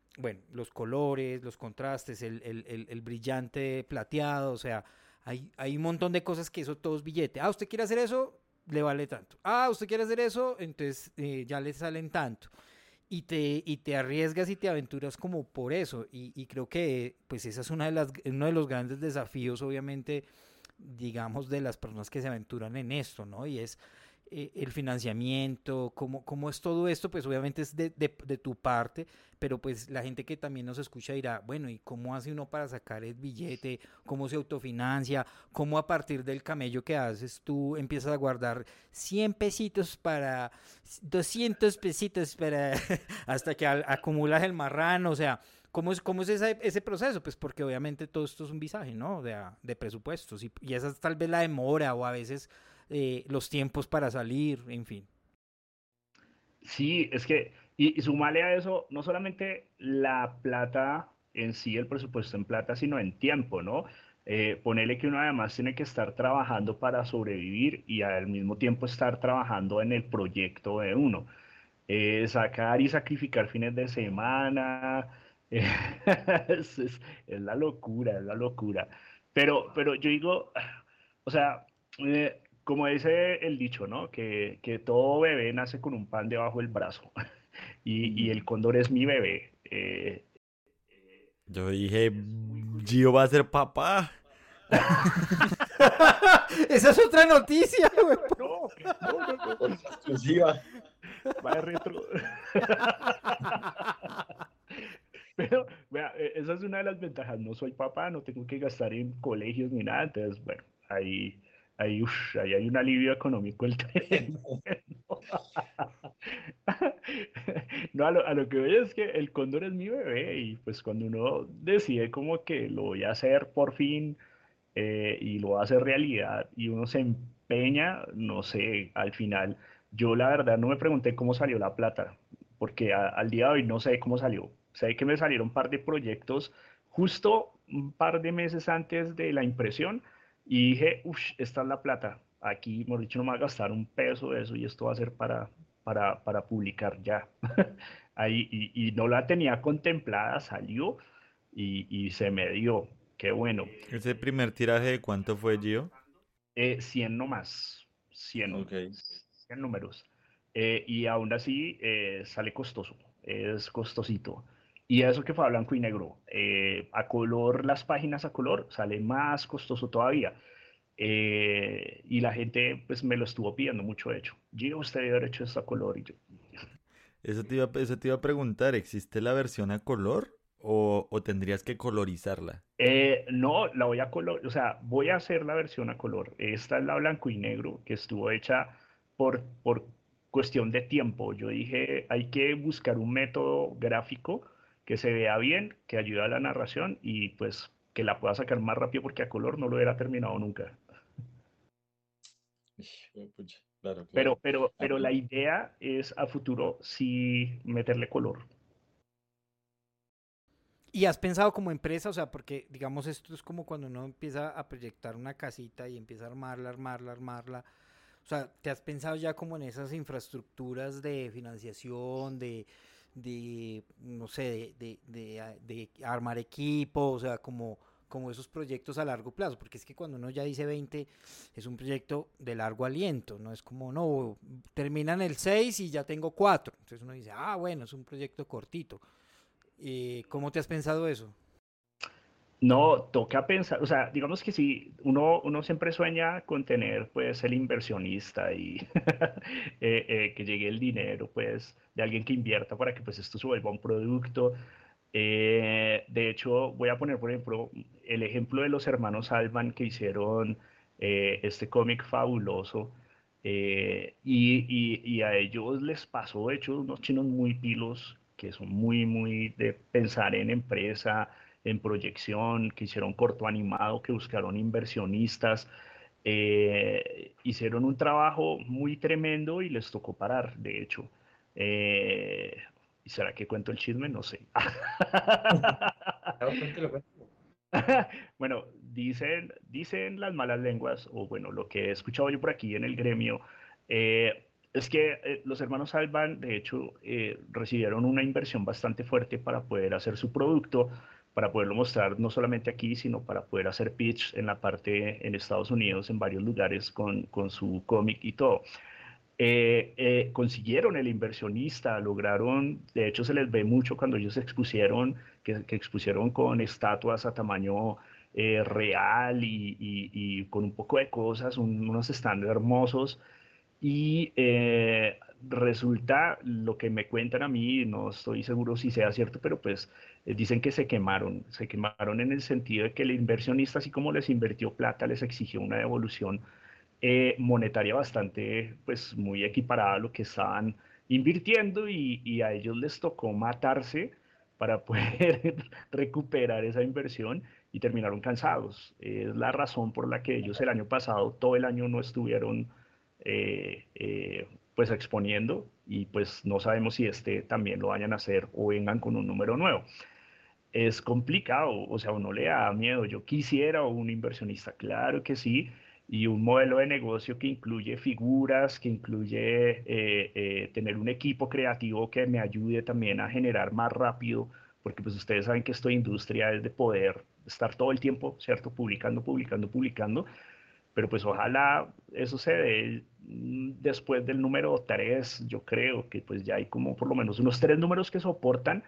bueno, los colores, los contrastes, el brillante plateado, o sea, hay un montón de cosas que eso todo es billete. Ah, ¿usted quiere hacer eso? Le vale tanto. Ah, ¿usted quiere hacer eso? Entonces ya le salen tanto. Y te arriesgas y te aventuras como por eso. Y creo que pues esa es uno de los grandes desafíos, obviamente, digamos, de las personas que se aventuran en esto, ¿no? Y es el financiamiento, cómo es todo esto, pues obviamente es de tu parte, pero pues la gente que también nos escucha dirá, bueno, ¿y cómo hace uno para sacar el billete? ¿Cómo se autofinancia? ¿Cómo a partir del camello que haces tú empiezas a guardar 100 pesitos para 200 pesitos para hasta que acumulas el marrano? O sea, ¿cómo es ese proceso? Pues porque obviamente todo esto es un visaje, ¿no? De presupuestos y esa es tal vez la demora o a veces los tiempos para salir, en fin. Sí, es que, y súmale a eso, no solamente la plata en sí, el presupuesto en plata, sino en tiempo, ¿no? Ponele que uno además tiene que estar trabajando para sobrevivir y al mismo tiempo estar trabajando en el proyecto de uno. Sacar y sacrificar fines de semana, eh, es la locura, es la locura. Pero yo digo, o sea, como dice el dicho, ¿no? Que todo bebé nace con un pan debajo del brazo y el cóndor es mi bebé. Yo dije, Gio va a ser papá. Esa es otra noticia, güey. No, no, no, no. Exclusiva. Va de retro. Pero, vea, esa es una de las ventajas. No soy papá, no tengo que gastar en colegios ni nada. Entonces, bueno, ahí hay un alivio económico el tren. No, a lo que voy es que el cóndor es mi bebé y pues cuando uno decide como que lo voy a hacer por fin y lo va a hacer realidad y uno se empeña, no sé, al final, yo la verdad no me pregunté cómo salió la plata, porque al día de hoy no sé cómo salió. Sé que me salieron un par de proyectos justo un par de meses antes de la impresión y dije, uff, esta es la plata. Aquí, mejor dicho, no me va a gastar un peso de eso y esto va a ser para publicar ya. Ahí, y no la tenía contemplada, salió y se me dio. Qué bueno. ¿Ese primer tiraje de cuánto fue, Gio? 100 nomás, Ok. 100 números. Y aún así sale costoso, es costosito. Y eso que fue a blanco y negro. A color, las páginas a color, sale más costoso todavía. Y la gente pues me lo estuvo pidiendo mucho, de hecho. Gio, usted debe haber hecho esto a color. Y yo, Eso te iba a preguntar, ¿existe la versión a color o tendrías que colorizarla? No, la voy a color, o sea, voy a hacer la versión a color. Esta es la blanco y negro que estuvo hecha por cuestión de tiempo. Yo dije, hay que buscar un método gráfico que se vea bien, que ayude a la narración y pues que la pueda sacar más rápido porque a color no lo hubiera terminado nunca. Pucha, claro, Pero, claro. pero, A pero la mí, idea es a futuro sí meterle color. ¿Y has pensado como empresa? O sea, porque digamos esto es como cuando uno empieza a proyectar una casita y empieza a armarla, armarla, armarla. O sea, ¿te has pensado ya como en esas infraestructuras de financiación, no sé, de armar equipo, o sea, como esos proyectos a largo plazo? Porque es que cuando uno ya dice 20 es un proyecto de largo aliento, no es como, no, terminan el 6 y ya tengo 4. Entonces uno dice, ah, bueno, es un proyecto cortito. ¿Cómo te has pensado eso? No, toca pensar, o sea, digamos que sí, uno siempre sueña con tener pues el inversionista y que llegue el dinero pues de alguien que invierta para que pues esto se vuelva un producto. De hecho, voy a poner por ejemplo el ejemplo de los hermanos Alban que hicieron este cómic fabuloso y a ellos les pasó, de hecho, unos chinos muy pilos que son muy, muy de pensar en empresa en proyección, que hicieron corto animado, que buscaron inversionistas, hicieron un trabajo muy tremendo y les tocó parar, de hecho. Eh, ¿Y será que cuento el chisme? No sé. no, cuéntelo, cuéntelo. Bueno, dicen las malas lenguas, o bueno, lo que he escuchado yo por aquí en el gremio, Es que los hermanos Alban, de hecho, recibieron una inversión bastante fuerte para poder hacer su producto, para poderlo mostrar no solamente aquí, sino para poder hacer pitch en la parte en Estados Unidos, en varios lugares con su cómic y todo. Consiguieron el inversionista, lograron, de hecho se les ve mucho cuando ellos expusieron, que expusieron con estatuas a tamaño real y con un poco de cosas, unos estándares hermosos y resulta, lo que me cuentan a mí, no estoy seguro si sea cierto, pero pues dicen que se quemaron en el sentido de que el inversionista, así como les invirtió plata, les exigió una devolución monetaria bastante, pues muy equiparada a lo que estaban invirtiendo y a ellos les tocó matarse para poder recuperar esa inversión y terminaron cansados. Es la razón por la que ellos el año pasado, todo el año no estuvieron pues exponiendo y pues no sabemos si este también lo vayan a hacer o vengan con un número nuevo. Es complicado, o sea, uno le da miedo. Yo quisiera un inversionista, claro que sí, y un modelo de negocio que incluye figuras, que incluye tener un equipo creativo que me ayude también a generar más rápido, porque pues ustedes saben que esto de industria es de poder estar todo el tiempo, ¿cierto? Publicando, publicando, publicando, pero pues ojalá eso se dé después del número 3. Yo creo que pues ya hay como por lo menos unos 3 números que soportan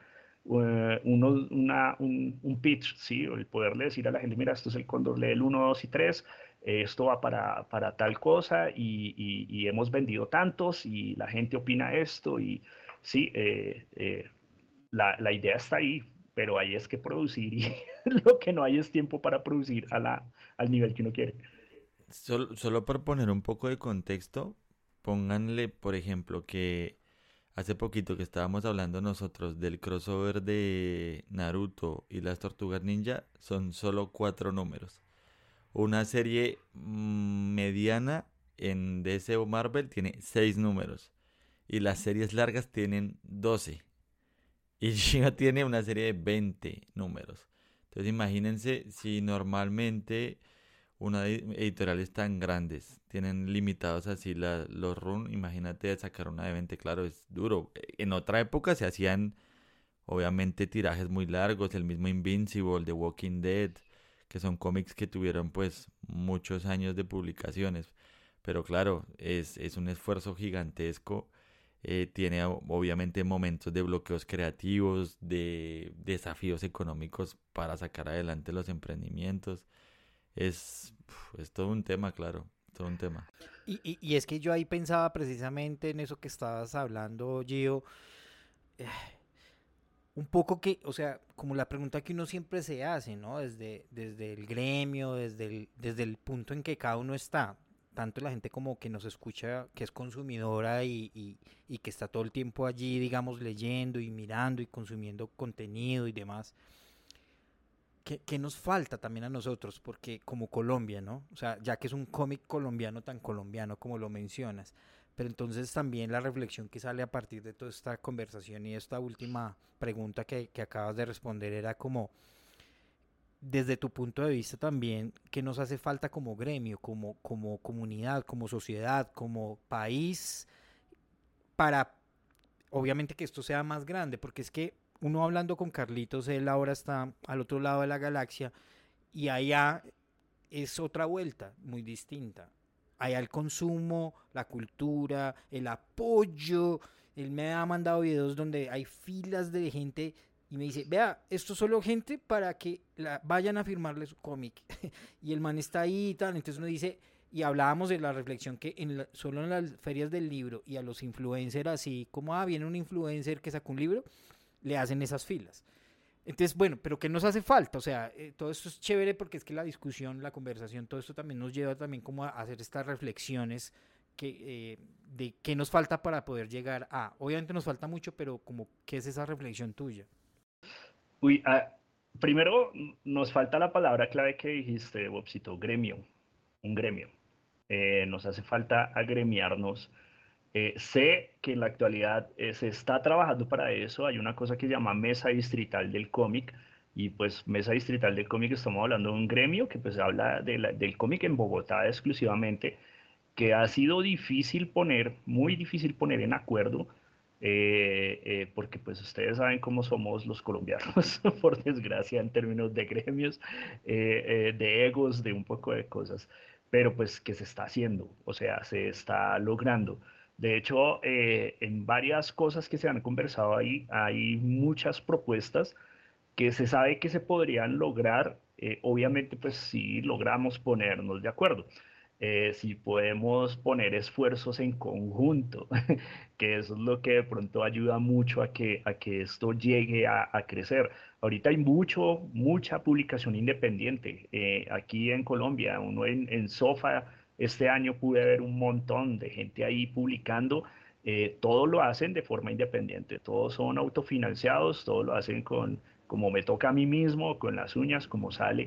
un pitch, ¿sí? O el poderle decir a la gente, mira, esto es el cóndor, lee el 1, 2 y 3, esto va para tal cosa y hemos vendido tantos y la gente opina esto y sí, la idea está ahí, pero ahí es que producir y lo que no hay es tiempo para producir al nivel que uno quiere. Solo por poner un poco de contexto, pónganle, por ejemplo, que hace poquito que estábamos hablando nosotros del crossover de Naruto y las Tortugas Ninja, son solo 4 números. Una serie mediana en DC o Marvel tiene 6 números. Y las series largas tienen 12. Y Giga tiene una serie de 20 números. Entonces imagínense si normalmente una editoriales tan grandes tienen limitados así los run, imagínate sacar una de 20, claro, es duro. En otra época se hacían obviamente tirajes muy largos, el mismo Invincible, The Walking Dead, que son cómics que tuvieron pues muchos años de publicaciones. Pero claro, es un esfuerzo gigantesco. Tiene obviamente momentos de bloqueos creativos, de desafíos económicos para sacar adelante los emprendimientos. Es todo un tema, claro, todo un tema. Y es que yo ahí pensaba precisamente en eso que estabas hablando, Gio, eh, un poco que, o sea, como la pregunta que uno siempre se hace, ¿no? Desde el gremio, desde el punto en que cada uno está, tanto la gente como que nos escucha, que es consumidora y que está todo el tiempo allí, digamos, leyendo y mirando y consumiendo contenido y demás. ¿Qué nos falta también a nosotros? Porque como Colombia, ¿no? O sea, ya que es un cómic colombiano tan colombiano como lo mencionas, pero entonces también la reflexión que sale a partir de toda esta conversación y esta última pregunta que acabas de responder era como, desde tu punto de vista también, ¿qué nos hace falta como gremio, como comunidad, como sociedad, como país, para obviamente que esto sea más grande? Porque es que uno hablando con Carlitos, él ahora está al otro lado de la galaxia y allá es otra vuelta muy distinta. Allá el consumo, la cultura, el apoyo. Él me ha mandado videos donde hay filas de gente y me dice, vea, esto es solo gente para que vayan a firmarle su cómic. Y el man está ahí y tal. Entonces uno dice, y hablábamos de la reflexión que solo en las ferias del libro y a los influencers así, como viene un influencer que sacó un libro, le hacen esas filas. Entonces, bueno, pero ¿qué nos hace falta? O sea, todo esto es chévere porque es que la discusión, la conversación, todo esto también nos lleva también como a hacer estas reflexiones de qué nos falta para poder llegar a. Obviamente nos falta mucho, pero como, ¿qué es esa reflexión tuya? Uy, primero nos falta la palabra clave que dijiste, Bobcito, gremio, un gremio. Nos hace falta agremiarnos. Sé que en la actualidad se está trabajando para eso. Hay una cosa que se llama Mesa Distrital del Cómic. Y pues Mesa Distrital del Cómic estamos hablando de un gremio que pues habla del cómic en Bogotá exclusivamente. que ha sido difícil poner, muy difícil poner en acuerdo, porque pues ustedes saben cómo somos los colombianos, por desgracia, en términos de gremios, de egos, de un poco de cosas, pero pues que se está haciendo, o sea, se está logrando. De hecho, en varias cosas que se han conversado ahí, hay muchas propuestas que se sabe que se podrían lograr, obviamente, pues si logramos ponernos de acuerdo, si podemos poner esfuerzos en conjunto, que eso es lo que de pronto ayuda mucho a que esto llegue a crecer. Ahorita hay mucha publicación independiente. Aquí en Colombia, uno en Sofa, este año pude ver un montón de gente ahí publicando. Todo lo hacen de forma independiente, todos son autofinanciados, todo lo hacen con como me toca a mí mismo, con las uñas, como sale.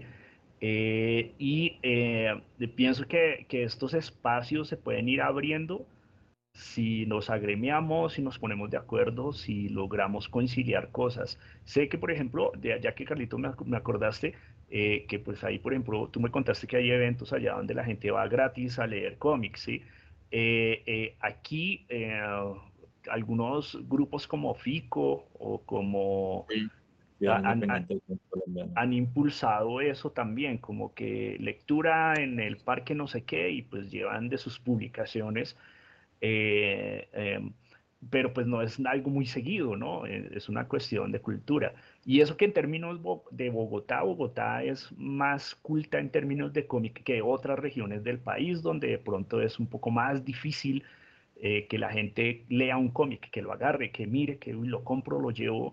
Pienso que estos espacios se pueden ir abriendo si nos agremiamos, si nos ponemos de acuerdo, si logramos conciliar cosas. Sé que, por ejemplo, ya que Carlito me acordaste, que pues ahí, por ejemplo, tú me contaste que hay eventos allá donde la gente va gratis a leer cómics, ¿sí? Aquí algunos grupos como FICO o como Sí, Ciudad Independiente Colombiana. han impulsado eso también, como que lectura en el parque no sé qué, y pues llevan de sus publicaciones, eh, eh, pero pues no es algo muy seguido, ¿no? Es una cuestión de cultura. Y eso que en términos de Bogotá, Bogotá es más culta en términos de cómic que otras regiones del país, donde de pronto es un poco más difícil que la gente lea un cómic, que lo agarre, que mire, que uy, lo compro, lo llevo.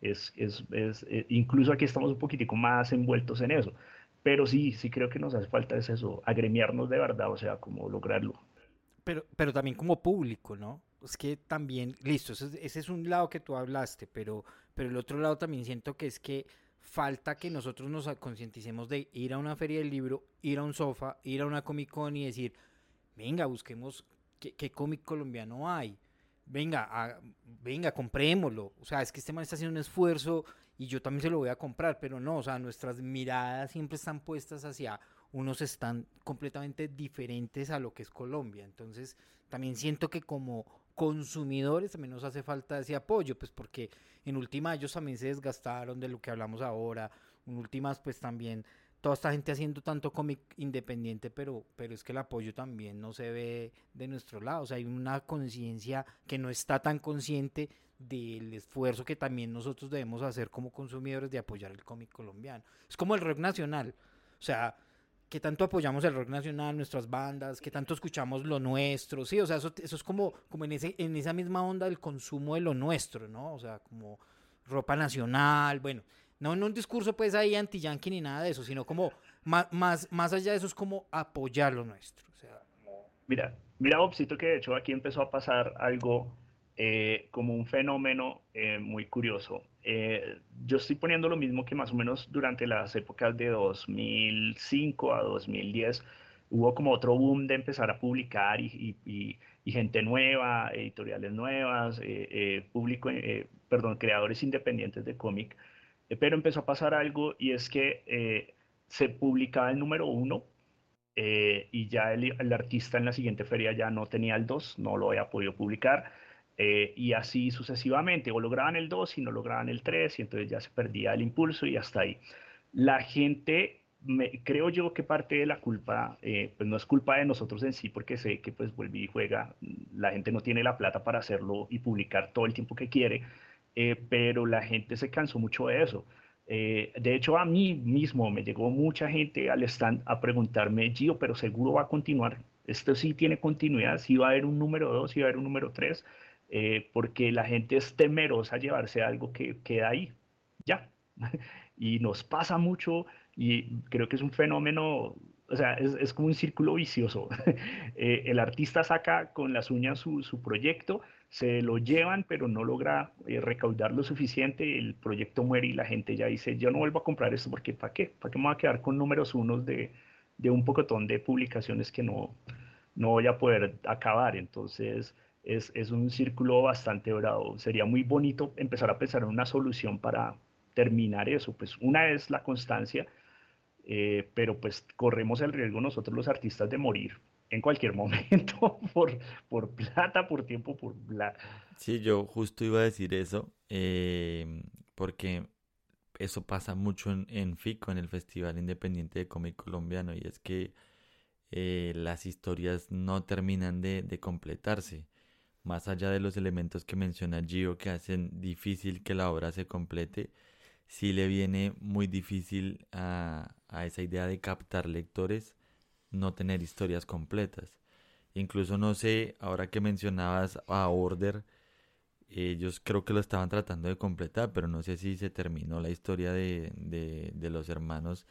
Incluso aquí estamos un poquitico más envueltos en eso. Pero sí, sí creo que nos hace falta es eso, agremiarnos de verdad, o sea, como lograrlo. Pero también como público, ¿no? Es que también, listo, ese es un lado que tú hablaste, pero el otro lado también siento que es que falta que nosotros nos concienticemos de ir a una feria del libro, ir a un sofá, ir a una Comic Con y decir, venga, busquemos qué cómic colombiano hay. Venga, venga, comprémoslo. O sea, es que este man está haciendo un esfuerzo y yo también se lo voy a comprar, pero no, o sea, nuestras miradas siempre están puestas hacia unos están completamente diferentes a lo que es Colombia. Entonces, también siento que como consumidores también nos hace falta ese apoyo, pues porque en última ellos también se desgastaron de lo que hablamos ahora, en últimas pues también toda esta gente haciendo tanto cómic independiente, pero es que el apoyo también no se ve de nuestro lado, o sea, hay una conciencia que no está tan consciente del esfuerzo que también nosotros debemos hacer como consumidores de apoyar el cómic colombiano. Es como el rock nacional, o sea, que tanto apoyamos el rock nacional, nuestras bandas, que tanto escuchamos lo nuestro, sí, o sea, eso es como en esa misma onda del consumo de lo nuestro, ¿no? O sea, como ropa nacional, bueno, no en un discurso pues ahí anti-yankee ni nada de eso, sino como más allá de eso es como apoyar lo nuestro, o sea, Mira, Bobcito, que de hecho aquí empezó a pasar algo como un fenómeno muy curioso. Yo estoy poniendo lo mismo que más o menos durante las épocas de 2005 a 2010 hubo como otro boom de empezar a publicar y gente nueva, editoriales nuevas, perdón, creadores independientes de cómic. Pero empezó a pasar algo y es que se publicaba el número uno y ya el artista en la siguiente feria ya no tenía el 2 no lo había podido publicar, y así sucesivamente, o lograban el 2 y no lograban el 3 y entonces ya se perdía el impulso y hasta ahí. La gente, creo yo que parte de la culpa, pues no es culpa de nosotros en sí, porque sé que pues vuelve y juega, la gente no tiene la plata para hacerlo y publicar todo el tiempo que quiere, pero la gente se cansó mucho de eso. De hecho, a mí mismo me llegó mucha gente al stand a preguntarme, Gio, pero seguro va a continuar. Esto sí tiene continuidad, sí va a haber un número 2, sí va a haber un número 3, porque la gente es temerosa a llevarse algo que queda ahí, ya. Y nos pasa mucho y creo que es un fenómeno, o sea, es como un círculo vicioso. El artista saca con las uñas su proyecto, se lo llevan, pero no logra recaudar lo suficiente, el proyecto muere y la gente ya dice, yo no vuelvo a comprar esto porque ¿para qué? ¿Para qué me voy a quedar con números unos de un pocotón de publicaciones que no voy a poder acabar? Entonces es un círculo bastante bravo. Sería muy bonito empezar a pensar en una solución para terminar eso. Pues una es la constancia, pero pues corremos el riesgo nosotros los artistas de morir en cualquier momento por plata, por tiempo, por bla. Sí, yo justo iba a decir eso, porque eso pasa mucho en FICO, en el Festival Independiente de Cómic Colombiano, y es que las historias no terminan de completarse. Más allá de los elementos que menciona Gio que hacen difícil que la obra se complete, sí le viene muy difícil a esa idea de captar lectores no tener historias completas. Incluso no sé, ahora que mencionabas a Order, ellos creo que lo estaban tratando de completar, pero no sé si se terminó la historia de los hermanos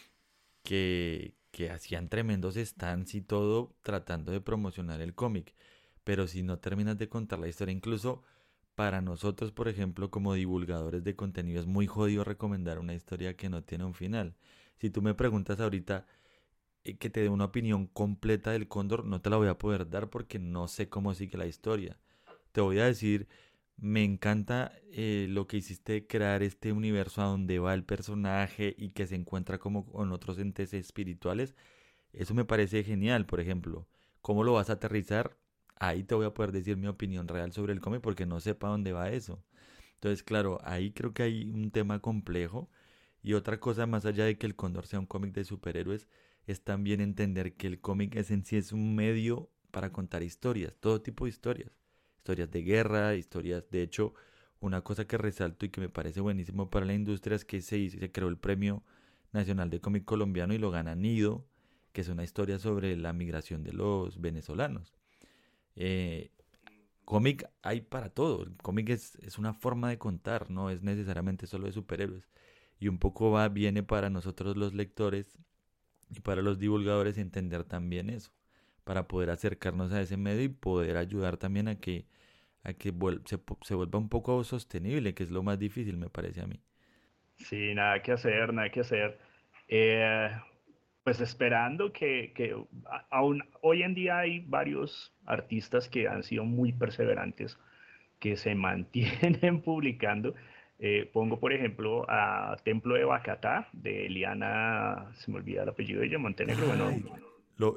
que hacían tremendos stands y todo tratando de promocionar el cómic. Pero si no terminas de contar la historia, incluso para nosotros, por ejemplo, como divulgadores de contenido, es muy jodido recomendar una historia que no tiene un final. Si tú me preguntas ahorita que te dé una opinión completa del Cóndor, no te la voy a poder dar porque no sé cómo sigue la historia. Te voy a decir, me encanta lo que hiciste de crear este universo a donde va el personaje y que se encuentra como con otros entes espirituales. Eso me parece genial, por ejemplo. ¿Cómo lo vas a aterrizar? Ahí te voy a poder decir mi opinión real sobre el cómic porque no sé para dónde va eso. Entonces, claro, ahí creo que hay un tema complejo. Y otra cosa, más allá de que el Cóndor sea un cómic de superhéroes, es también entender que el cómic es en sí es un medio para contar historias, todo tipo de historias. Historias de guerra, historias, de hecho, una cosa que resalto y que me parece buenísimo para la industria es que se creó el Premio Nacional de Cómic Colombiano y lo gana Nido, que es una historia sobre la migración de los venezolanos. Eh, Cómic hay para todo. El cómic es una forma de contar, no es necesariamente solo de superhéroes. Y un poco viene para nosotros los lectores y para los divulgadores entender también eso, para poder acercarnos a ese medio y poder ayudar también a que se vuelva un poco sostenible, que es lo más difícil, me parece a mí. Sí, nada que hacer, nada que hacer. Eh, pues esperando que aún hoy en día hay varios artistas que han sido muy perseverantes, que se mantienen publicando. Pongo, por ejemplo, a Templo de Bacatá, de Eliana, se me olvida el apellido de ella, Montenegro, bueno, Ay, lo,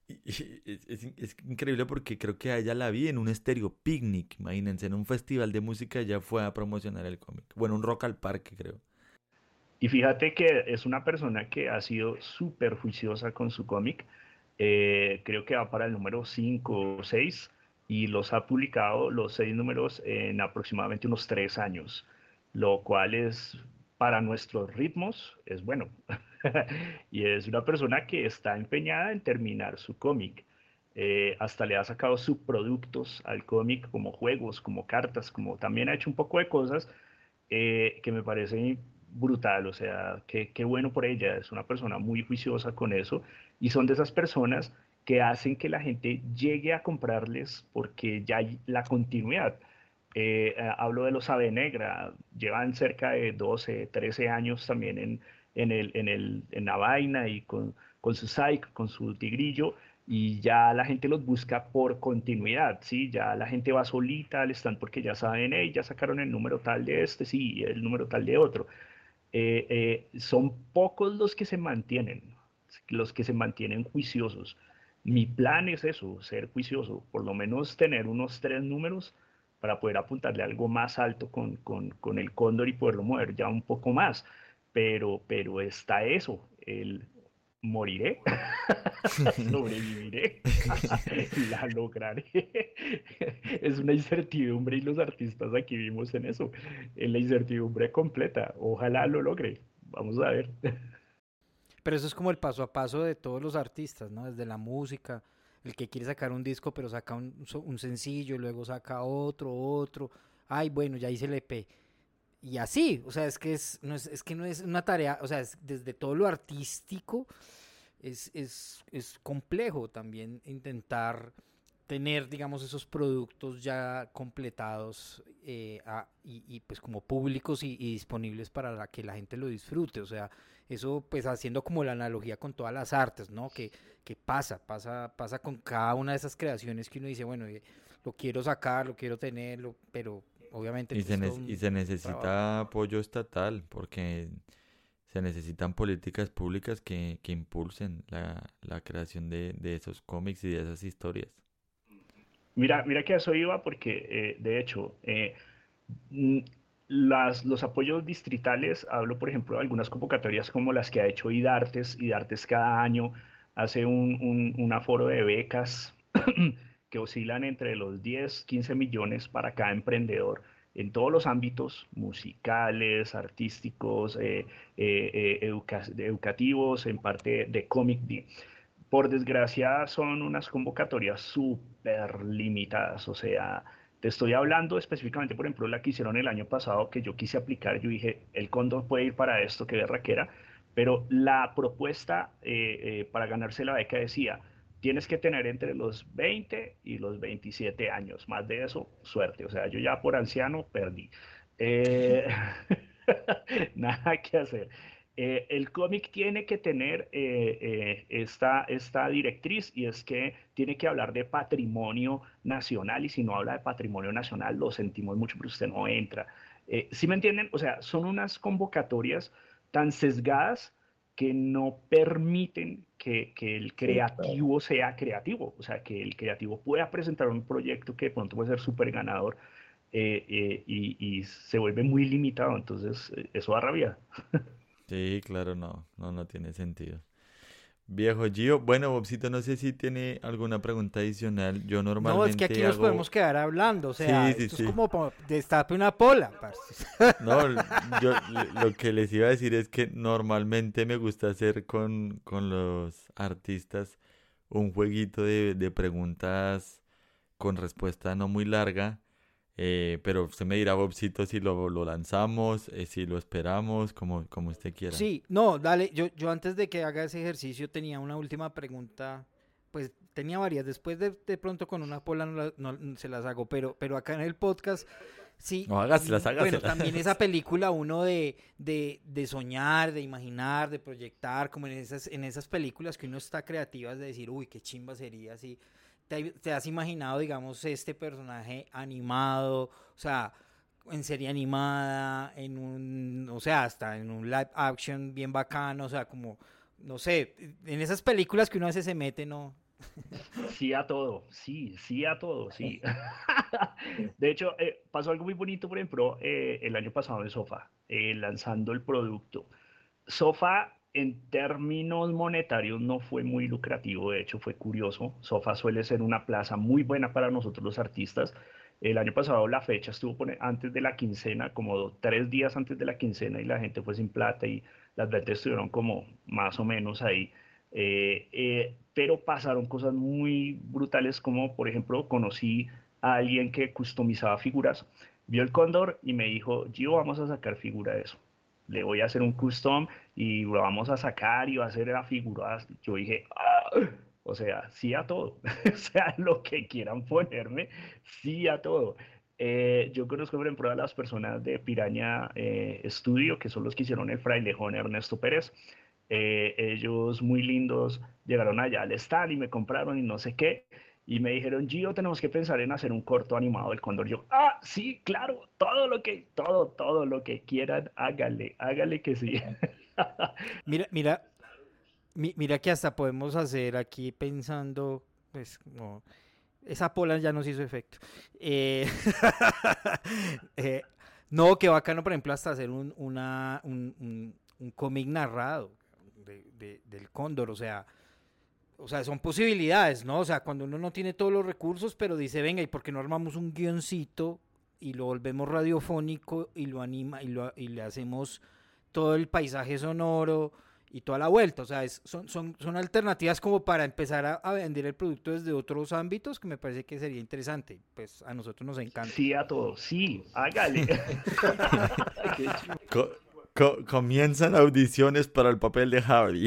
es increíble porque creo que a ella la vi en un estéreo picnic, imagínense, en un festival de música ella fue a promocionar el cómic. Bueno, un Rock al Parque, creo. y fíjate que es una persona que ha sido súper juiciosa con su cómic. Creo que va para el número 5 o 6 y los ha publicado los 6 números en aproximadamente unos 3 años, lo cual es para nuestros ritmos es bueno. Y es una persona que está empeñada en terminar su cómic. Hasta le ha sacado subproductos al cómic como juegos, como cartas, como también ha hecho un poco de cosas que me parece brutal, o sea, qué bueno por ella, es una persona muy juiciosa con eso y son de esas personas que hacen que la gente llegue a comprarles porque ya hay la continuidad. Hablo de los Ave Negra, llevan cerca de 12, 13 años también en la vaina y con su Psyche, con su Tigrillo, y ya la gente los busca por continuidad, ¿sí? Ya la gente va solita al stand porque ya saben, hey, ya sacaron el número tal de este, sí, el número tal de otro. Son pocos los que se mantienen juiciosos. Mi plan es eso, ser juicioso, por lo menos tener unos 3 números para poder apuntarle algo más alto con el cóndor y poderlo mover ya un poco más. Pero está eso, el moriré, sobreviviré, la lograré. Es una incertidumbre y los artistas aquí vivimos en eso, en la incertidumbre completa. Ojalá lo logre. Vamos a ver. Pero eso es como el paso a paso de todos los artistas, ¿no? Desde la música, el que quiere sacar un disco, pero saca un sencillo, luego saca otro. Ay, bueno, ya hice el EP. Y así, o sea, es que no es una tarea, o sea, desde todo lo artístico es complejo también intentar tener, digamos, esos productos ya completados y pues como públicos y disponibles para que la gente lo disfrute. O sea, eso pues haciendo como la analogía con todas las artes, ¿no? Que pasa con cada una de esas creaciones que uno dice, bueno, lo quiero sacar, lo quiero tener, pero obviamente Y pues se, todo y un se trabajo. necesita apoyo estatal porque se necesitan políticas públicas que impulsen la creación de esos cómics y de esas historias. Mira que a eso iba porque, de hecho, mm, los apoyos distritales, hablo por ejemplo de algunas convocatorias como las que ha hecho IDARTES. IDARTES cada año hace un aforo de becas que oscilan entre los 10, 15 millones para cada emprendedor en todos los ámbitos musicales, artísticos, educativos, en parte de cómic. Por desgracia, son unas convocatorias súper limitadas. O sea, te estoy hablando específicamente, por ejemplo, la que hicieron el año pasado, que yo quise aplicar. Yo dije, el Cóndor puede ir para esto, qué berraquera. Pero la propuesta para ganarse la beca decía, tienes que tener entre los 20 y los 27 años. Más de eso, suerte. O sea, yo ya por anciano perdí. Eh, Nada que hacer. El cómic tiene que tener esta directriz, y es que tiene que hablar de patrimonio nacional, y si no habla de patrimonio nacional lo sentimos mucho, pero usted no entra. ¿Sí me entienden? O sea, son unas convocatorias tan sesgadas que no permiten que el Sí, claro. creativo sea creativo, o sea, que el creativo pueda presentar un proyecto que de pronto puede ser súper ganador, y se vuelve muy limitado. Entonces eso da rabia. Sí, claro, no tiene sentido. Viejo Gio, bueno, Bobcito, no sé si tiene alguna pregunta adicional. Yo No, es que aquí normalmente nos podemos hago... quedar hablando, o sea, Sí, sí, esto es sí. como destape una pola, parce. No, lo que les iba a decir es que normalmente me gusta hacer con los artistas un jueguito de preguntas con respuesta no muy larga, pero usted me dirá, Bobcito, si lo lanzamos, si lo esperamos, como usted quiera. Sí, no, dale, yo antes de que haga ese ejercicio tenía una última pregunta, pues tenía varias, después de pronto con una pola no se las hago, pero acá en el podcast, sí, No, hágaselas, bueno, hágaselas. también esa película uno de soñar, de imaginar, de proyectar, como en esas películas que uno está creativas de decir, uy, qué chimba sería si te has imaginado, digamos, este personaje animado, o sea, en serie animada, o sea, hasta en un live action bien bacano, o sea, como, no sé, en esas películas que uno a veces se mete, ¿no? Sí a todo, sí, sí a todo, sí. De hecho, pasó algo muy bonito, por ejemplo, el año pasado en Sofa, lanzando el producto. Sofa, en términos monetarios, no fue muy lucrativo. De hecho, fue curioso. Sofa suele ser una plaza muy buena para nosotros los artistas. El año pasado la fecha estuvo antes de la quincena, como 3 días antes de la quincena, y la gente fue sin plata y las ventas estuvieron como más o menos ahí. Pero pasaron cosas muy brutales, como por ejemplo conocí a alguien que customizaba figuras, vio el cóndor y me dijo, Gio, vamos a sacar figura de eso. Le voy a hacer un custom y lo vamos a sacar y va a ser la figura. Yo dije, "Ah", o sea, sí a todo. O sea, lo que quieran ponerme, sí a todo. Yo conozco, por ejemplo, a las personas de Piraña Studio, que son los que hicieron el frailejón Ernesto Pérez. Ellos muy lindos llegaron allá al stand y me compraron y no sé qué. Y me dijeron, Gio, tenemos que pensar en hacer un corto animado del Cóndor. Yo, sí, claro, todo lo que quieran, hágale, hágale que sí. Mira, mira que hasta podemos hacer aquí pensando, pues, no, esa pola ya nos hizo efecto. Eh, eh, no, qué bacano, por ejemplo, hasta hacer un cómic narrado del Cóndor, o sea, son posibilidades, ¿no? O sea, cuando uno no tiene todos los recursos, pero dice, venga, ¿y por qué no armamos un guioncito y lo volvemos radiofónico y lo anima y le hacemos todo el paisaje sonoro y toda la vuelta? O sea, son alternativas como para empezar a vender el producto desde otros ámbitos que me parece que sería interesante. Pues a nosotros nos encanta. Sí a todo, sí, hágale. Qué chido. Co- comienzan audiciones para el papel de Harry.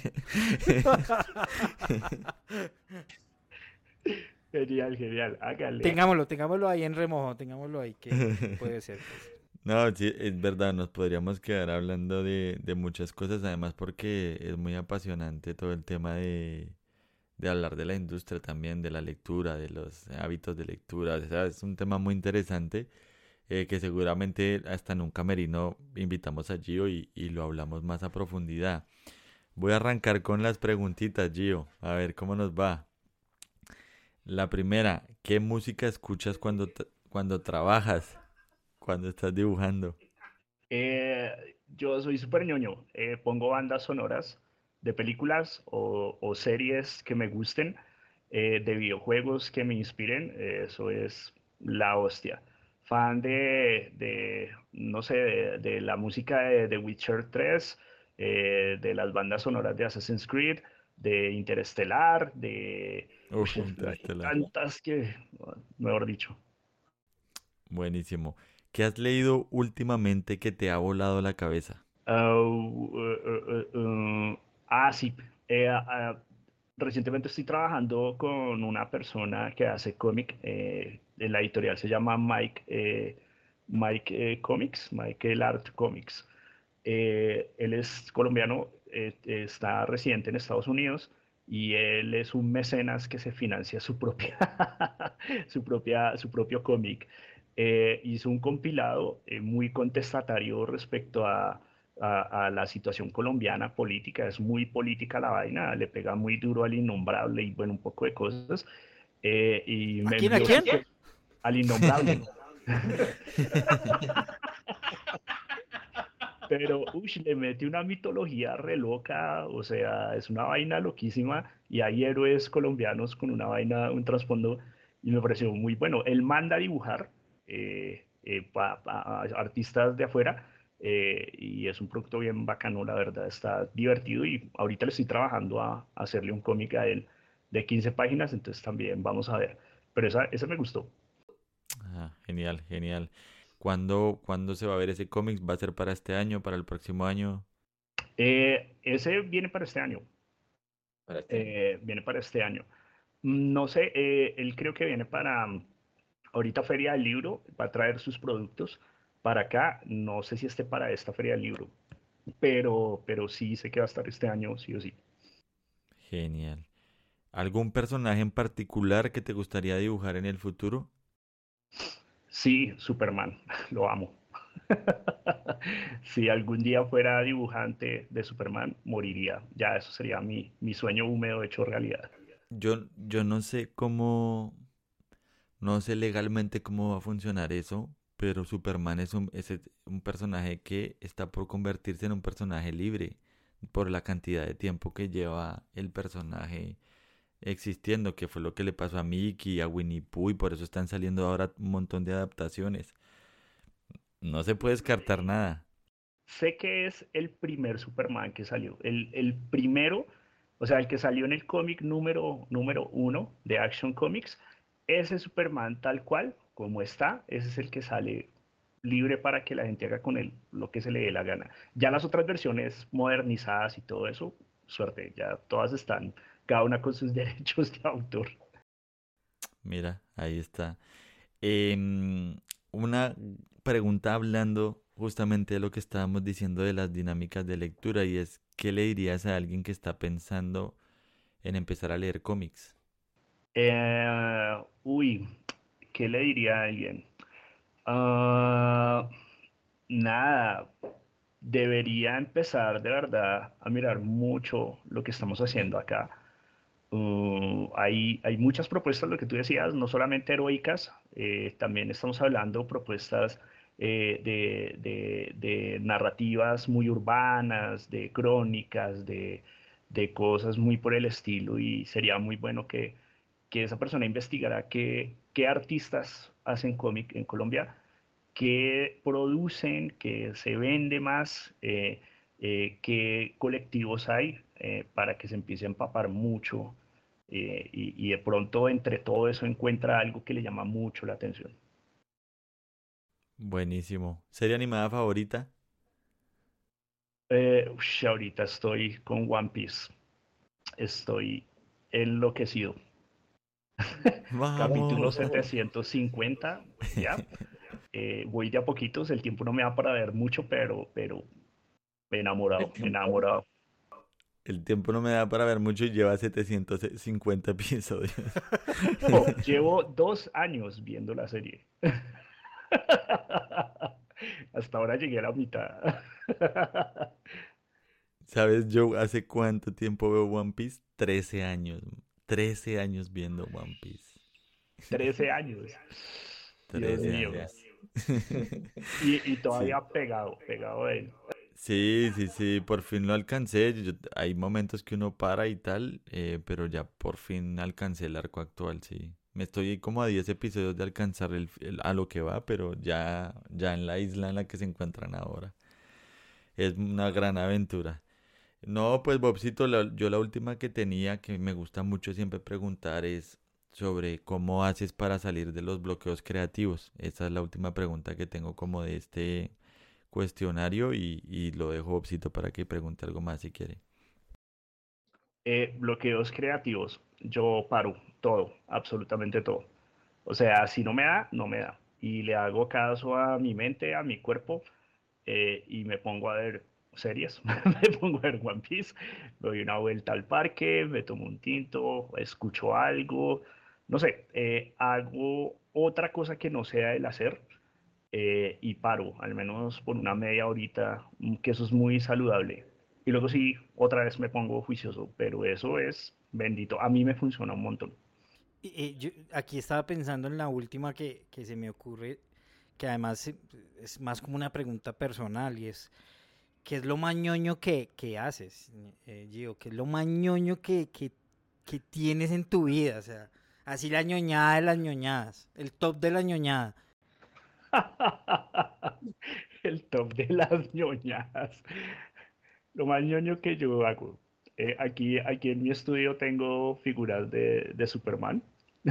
Genial, genial, hágale. Tengámoslo ahí en remojo, tengámoslo ahí, que puede ser. Pues. No, sí, es verdad, nos podríamos quedar hablando de muchas cosas, además porque es muy apasionante todo el tema de hablar de la industria también, de la lectura, de los hábitos de lectura, o sea, es un tema muy interesante. que seguramente hasta en un camerino invitamos a Gio y lo hablamos más a profundidad. Voy a arrancar con las preguntitas, Gio, a ver cómo nos va. La primera, ¿qué música escuchas cuando trabajas, cuando estás dibujando? Yo soy súper ñoño. Pongo bandas sonoras de películas o series que me gusten, de videojuegos que me inspiren. Eso es la hostia. Fan no sé, de la música de The Witcher 3, de las bandas sonoras de Assassin's Creed, de Interestelar, Uf, hay Interestelar. tantas que, mejor dicho. Buenísimo. ¿Qué has leído últimamente que te ha volado la cabeza? Sí. Eh, ah, Recientemente estoy trabajando con una persona que hace cómic. La editorial se llama Mike Comics, Michael Art Comics. Él es colombiano, está residente en Estados Unidos y él es un mecenas que se financia su propia, su propio cómic. Hizo un compilado muy contestatario respecto a la situación colombiana política. Es muy política la vaina, le pega muy duro al innombrable y bueno, un poco de cosas. Y ¿A me quién? ¿A envió quién? al innombrable. Pero, le mete una mitología re loca, o sea, es una vaina loquísima y hay héroes colombianos con una vaina, un trasfondo, y me pareció muy bueno. Él manda a dibujar a artistas de afuera y es un producto bien bacano, la verdad, está divertido y ahorita le estoy trabajando a hacerle un cómic a él de 15 páginas, entonces también vamos a ver. Pero esa me gustó. Ah, genial, genial. ¿Cuándo se va a ver ese cómic? ¿Va a ser para este año, para el próximo año? Ese viene para este año. Para este año. Viene para este año. No sé, él creo que viene para ahorita Feria del Libro, va a traer sus productos para acá. No sé si esté para esta Feria del Libro, pero sí sé que va a estar este año, sí o sí. Genial. ¿Algún personaje en particular que te gustaría dibujar en el futuro? Sí, Superman, lo amo. Si algún día fuera dibujante de Superman, moriría. Ya eso sería mi sueño húmedo hecho realidad. Yo no sé no sé legalmente cómo va a funcionar eso, pero Superman es un personaje que está por convertirse en un personaje libre por la cantidad de tiempo que lleva el personaje existiendo, que fue lo que le pasó a Mickey, a Winnie Pooh, y por eso están saliendo ahora un montón de adaptaciones. No se puede descartar nada. Sé que es el primer Superman que salió. El primero, o sea, el que salió en el cómic número uno de Action Comics, ese Superman tal cual, como está, ese es el que sale libre para que la gente haga con él lo que se le dé la gana. Ya las otras versiones modernizadas y todo eso, suerte, ya todas están, cada una con sus derechos de autor. Mira, ahí está. Em, una pregunta hablando justamente de lo que estábamos diciendo de las dinámicas de lectura y es, ¿qué le dirías a alguien que está pensando en empezar a leer cómics? Uy, ¿qué le diría a alguien? Ah, nada, debería empezar de verdad a mirar mucho lo que estamos haciendo acá. Hay muchas propuestas, lo que tú decías, no solamente heroicas, también estamos hablando propuestas de narrativas muy urbanas, de crónicas, de cosas muy por el estilo y sería muy bueno que esa persona investigara qué artistas hacen cómic en Colombia, qué producen, qué se vende más, qué colectivos hay para que se empiece a empapar mucho y de pronto entre todo eso encuentra algo que le llama mucho la atención. Buenísimo. ¿Serie animada favorita? Ahorita estoy con One Piece, estoy enloquecido. Capítulo Vamos. 750, ya. Voy de a poquitos, el tiempo no me da para ver mucho, pero El enamorado, tiempo. enamorado. El tiempo no me da para ver mucho y lleva 750 episodios. No, llevo 2 años viendo la serie. Hasta ahora llegué a la mitad. ¿Sabes yo hace cuánto tiempo veo One Piece? 13 años. 13 años viendo One Piece. 13 años. Dios 13 mío. años. Y Sí. todavía pegado a él. Sí, sí, sí, por fin lo alcancé. Hay momentos que uno para y tal, pero ya por fin alcancé el arco actual, sí. Me estoy como a 10 episodios de alcanzar a lo que va, pero ya en la isla en la que se encuentran ahora. Es una gran aventura. No, pues Bobcito, yo la última que tenía, que me gusta mucho siempre preguntar, es sobre cómo haces para salir de los bloqueos creativos. Esa es la última pregunta que tengo como de este cuestionario y lo dejo Bobcito para que pregunte algo más si quiere. Bloqueos creativos. Yo paro todo, absolutamente todo. O sea, si no me da, no me da. Y le hago caso a mi mente, a mi cuerpo, y me pongo a ver series. Me pongo a ver One Piece, me doy una vuelta al parque, me tomo un tinto, escucho algo, no sé, hago otra cosa que no sea el hacer, y paro, al menos por una media horita, que eso es muy saludable. Y luego sí, otra vez me pongo juicioso, pero eso es bendito. A mí me funciona un montón. Yo aquí estaba pensando en la última que se me ocurre, que además es más como una pregunta personal y es, ¿qué es lo más ñoño que haces, Gio? ¿Qué es lo más ñoño que tienes en tu vida? O sea, así la ñoñada de las ñoñadas, el top de la ñoñada. El top de las ñoñas. Lo más ñoño que yo hago. Aquí en mi estudio tengo figuras de Superman.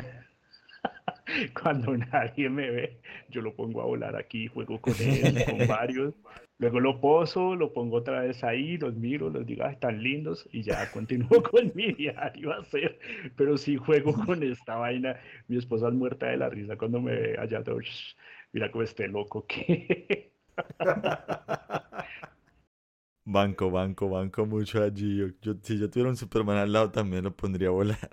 Cuando nadie me ve, yo lo pongo a volar aquí, juego con él, con varios. Luego lo poso, lo pongo otra vez ahí, los miro, los digo, "Ay, están lindos", y ya continúo con mi diario a hacer. Pero sí juego con esta vaina. Mi esposa es muerta de la risa cuando me ve allá todo. "Shh, mira cómo esté loco que". Banco mucho allí. Si yo tuviera un Superman al lado también lo pondría a volar.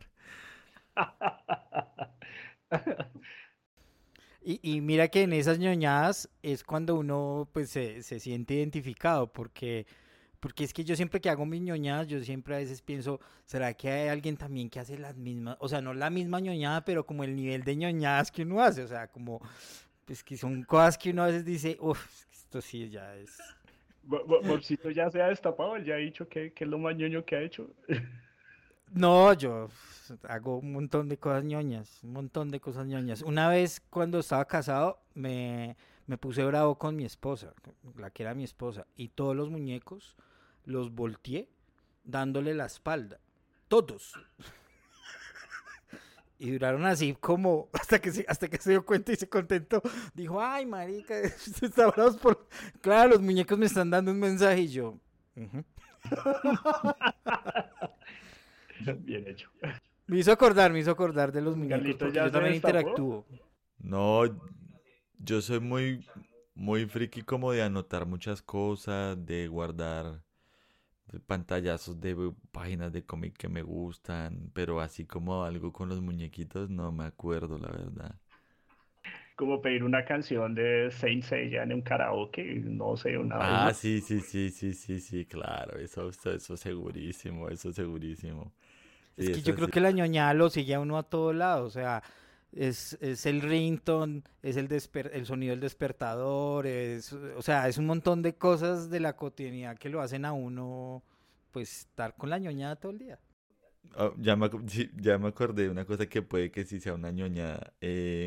Y mira que en esas ñoñadas es cuando uno pues se siente identificado, porque es que yo siempre que hago mis ñoñadas, yo siempre a veces pienso, ¿será que hay alguien también que hace las mismas? O sea, no la misma ñoñada, pero como el nivel de ñoñadas que uno hace, o sea, como, pues que son cosas que uno a veces dice, uff, esto sí ya es... Bobcito ya se ha destapado, él ya ha dicho que es lo más ñoño que ha hecho. No, yo hago un montón de cosas ñoñas, un montón de cosas ñoñas. Una vez cuando estaba casado me puse bravo con mi esposa, la que era mi esposa, y todos los muñecos los volteé dándole la espalda, todos. Y duraron así como hasta que se dio cuenta y se contentó. Dijo, ay, marica, está bravo por... Claro, los muñecos me están dando un mensaje y yo... "Ujú". Bien hecho. Me hizo acordar de los muñecos Carlitos porque ya yo se también destapó. interactúo. No, yo soy muy friki como de anotar muchas cosas, de guardar pantallazos de páginas de cómic que me gustan, pero así como algo con los muñequitos no me acuerdo, la verdad. Como pedir una canción de Saint Seiya en un karaoke, no sé, una Ah, vaina. sí, claro, eso segurísimo, eso segurísimo. Es Sí, que es yo creo así. que la ñoñada lo sigue a uno a todo lado, o sea, es el ringtone, es el sonido del despertador, o sea, es un montón de cosas de la cotidianidad que lo hacen a uno, pues, estar con la ñoñada todo el día. Oh, sí, ya me acordé de una cosa que puede que sí sea una ñoñada.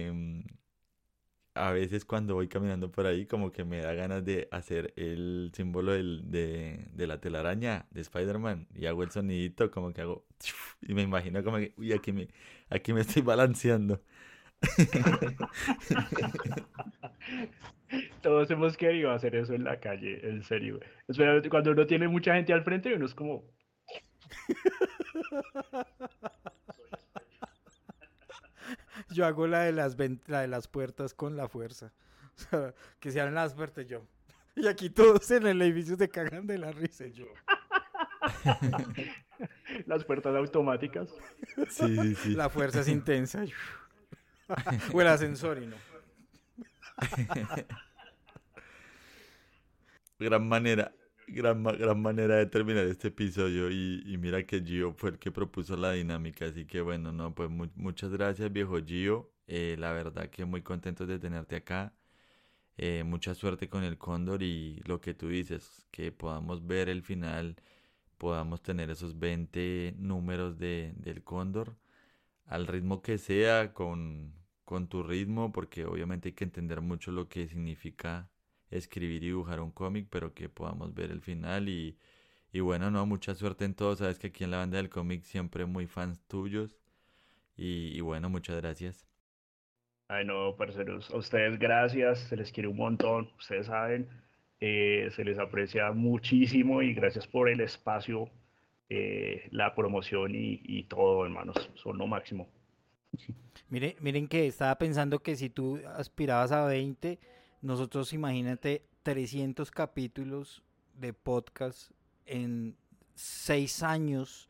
A veces cuando voy caminando por ahí, como que me da ganas de hacer el símbolo de la telaraña de Spider-Man y hago el sonidito, como que hago y me imagino como que, uy, aquí me estoy balanceando. Todos hemos querido hacer eso en la calle, en serio. Espera, cuando uno tiene mucha gente al frente, uno es como, Yo hago la de las puertas con la fuerza, o sea, que se abren las puertas yo. Y aquí todos en el edificio se cagan de la risa y yo. las puertas automáticas. Sí, sí, sí. La fuerza es intensa. O el ascensor y no. Gran manera, gran manera de terminar este episodio y mira que Gio fue el que propuso la dinámica, así que bueno, no, pues muchas gracias viejo Gio, la verdad que muy contentos de tenerte acá, mucha suerte con el Cóndor y lo que tú dices, que podamos ver el final, podamos tener esos 20 números del Cóndor al ritmo que sea, con tu ritmo, porque obviamente hay que entender mucho lo que significa escribir y dibujar un cómic, pero que podamos ver el final y bueno, no, mucha suerte en todo, sabes que aquí en la banda del cómic siempre muy fans tuyos y bueno, muchas gracias. Ay, no, parceros, a ustedes gracias, se les quiere un montón, ustedes saben, se les aprecia muchísimo y gracias por el espacio, la promoción y todo, hermanos, son lo máximo. Miren que estaba pensando que si tú aspirabas a 20, nosotros imagínate 300 capítulos de podcast en 6 años,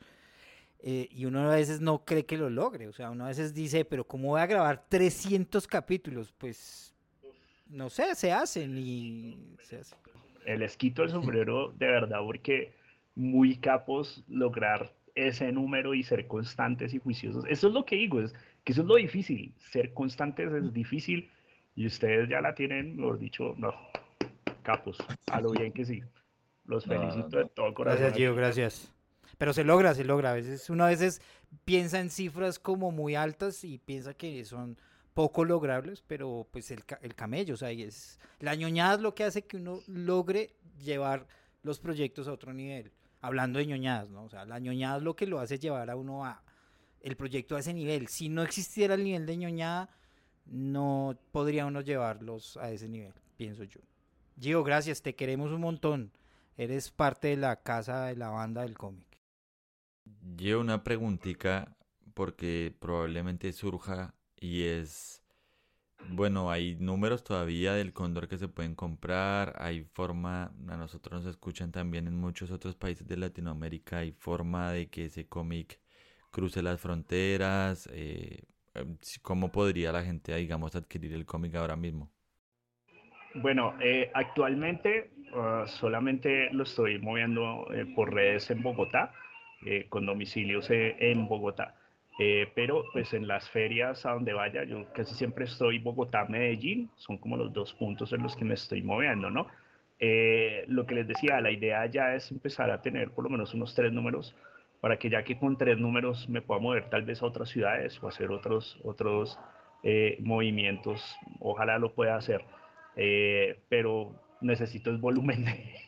y uno a veces no cree que lo logre, o sea, uno a veces dice, pero ¿cómo voy a grabar 300 capítulos? Pues no sé, se hacen y se hacen. Les quito el sombrero de verdad porque muy capos lograr ese número y ser constantes y juiciosos. Eso es lo que digo, es que eso es lo difícil. Ser constantes es difícil y ustedes ya la tienen, mejor dicho, no, capos, a lo bien que sí. Los No, no, felicito de no. todo corazón Gracias, Gio, aquí. gracias. Pero se logra, se logra. Uno a veces piensa en cifras como muy altas y piensa que son poco logrables, pero pues el camello, o sea, y es la ñoñada es lo que hace que uno logre llevar los proyectos a otro nivel. Hablando de ñoñadas, ¿no? O sea, la ñoñada es lo que lo hace llevar a uno a el proyecto a ese nivel. Si no existiera el nivel de ñoñada, no podría uno llevarlos a ese nivel, pienso yo. Gio, gracias, te queremos un montón. Eres parte de la casa de la banda del cómic. Llevo una preguntita porque probablemente surja y es, bueno, hay números todavía del Cóndor que se pueden comprar, hay forma, a nosotros nos escuchan también en muchos otros países de Latinoamérica, hay forma de que ese cómic cruce las fronteras, ¿cómo podría la gente, digamos, adquirir el cómic ahora mismo? Bueno, actualmente solamente lo estoy moviendo por redes en Bogotá, con domicilios en Bogotá. Pero pues en las ferias a donde vaya, yo casi siempre estoy Bogotá-Medellín, son como los dos puntos en los que me estoy moviendo, ¿no? Lo que les decía, la idea ya es empezar a tener por lo menos unos 3 números para que ya que con 3 números me pueda mover tal vez a otras ciudades o hacer otros movimientos, ojalá lo pueda hacer, pero necesito el volumen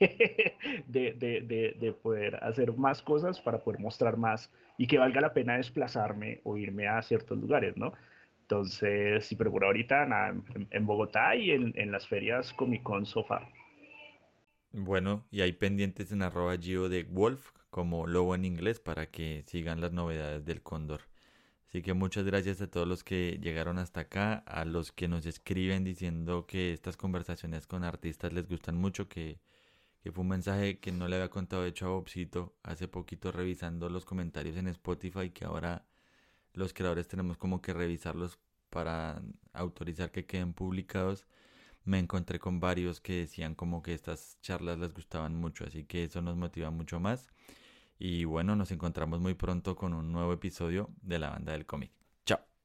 de poder hacer más cosas para poder mostrar más y que valga la pena desplazarme o irme a ciertos lugares, ¿no? Entonces, sí, pero por ahorita nada, en Bogotá y en las ferias Comic Con Sofá. Bueno, y hay pendientes en @Gio de Wolf como lobo en inglés para que sigan las novedades del Cóndor. Así que muchas gracias a todos los que llegaron hasta acá, a los que nos escriben diciendo que estas conversaciones con artistas les gustan mucho, que fue un mensaje que no le había contado de hecho a Bobcito hace poquito revisando los comentarios en Spotify, que ahora los creadores tenemos como que revisarlos para autorizar que queden publicados. Me encontré con varios que decían como que estas charlas les gustaban mucho, así que eso nos motiva mucho más. Y bueno, nos encontramos muy pronto con un nuevo episodio de la banda del cómic.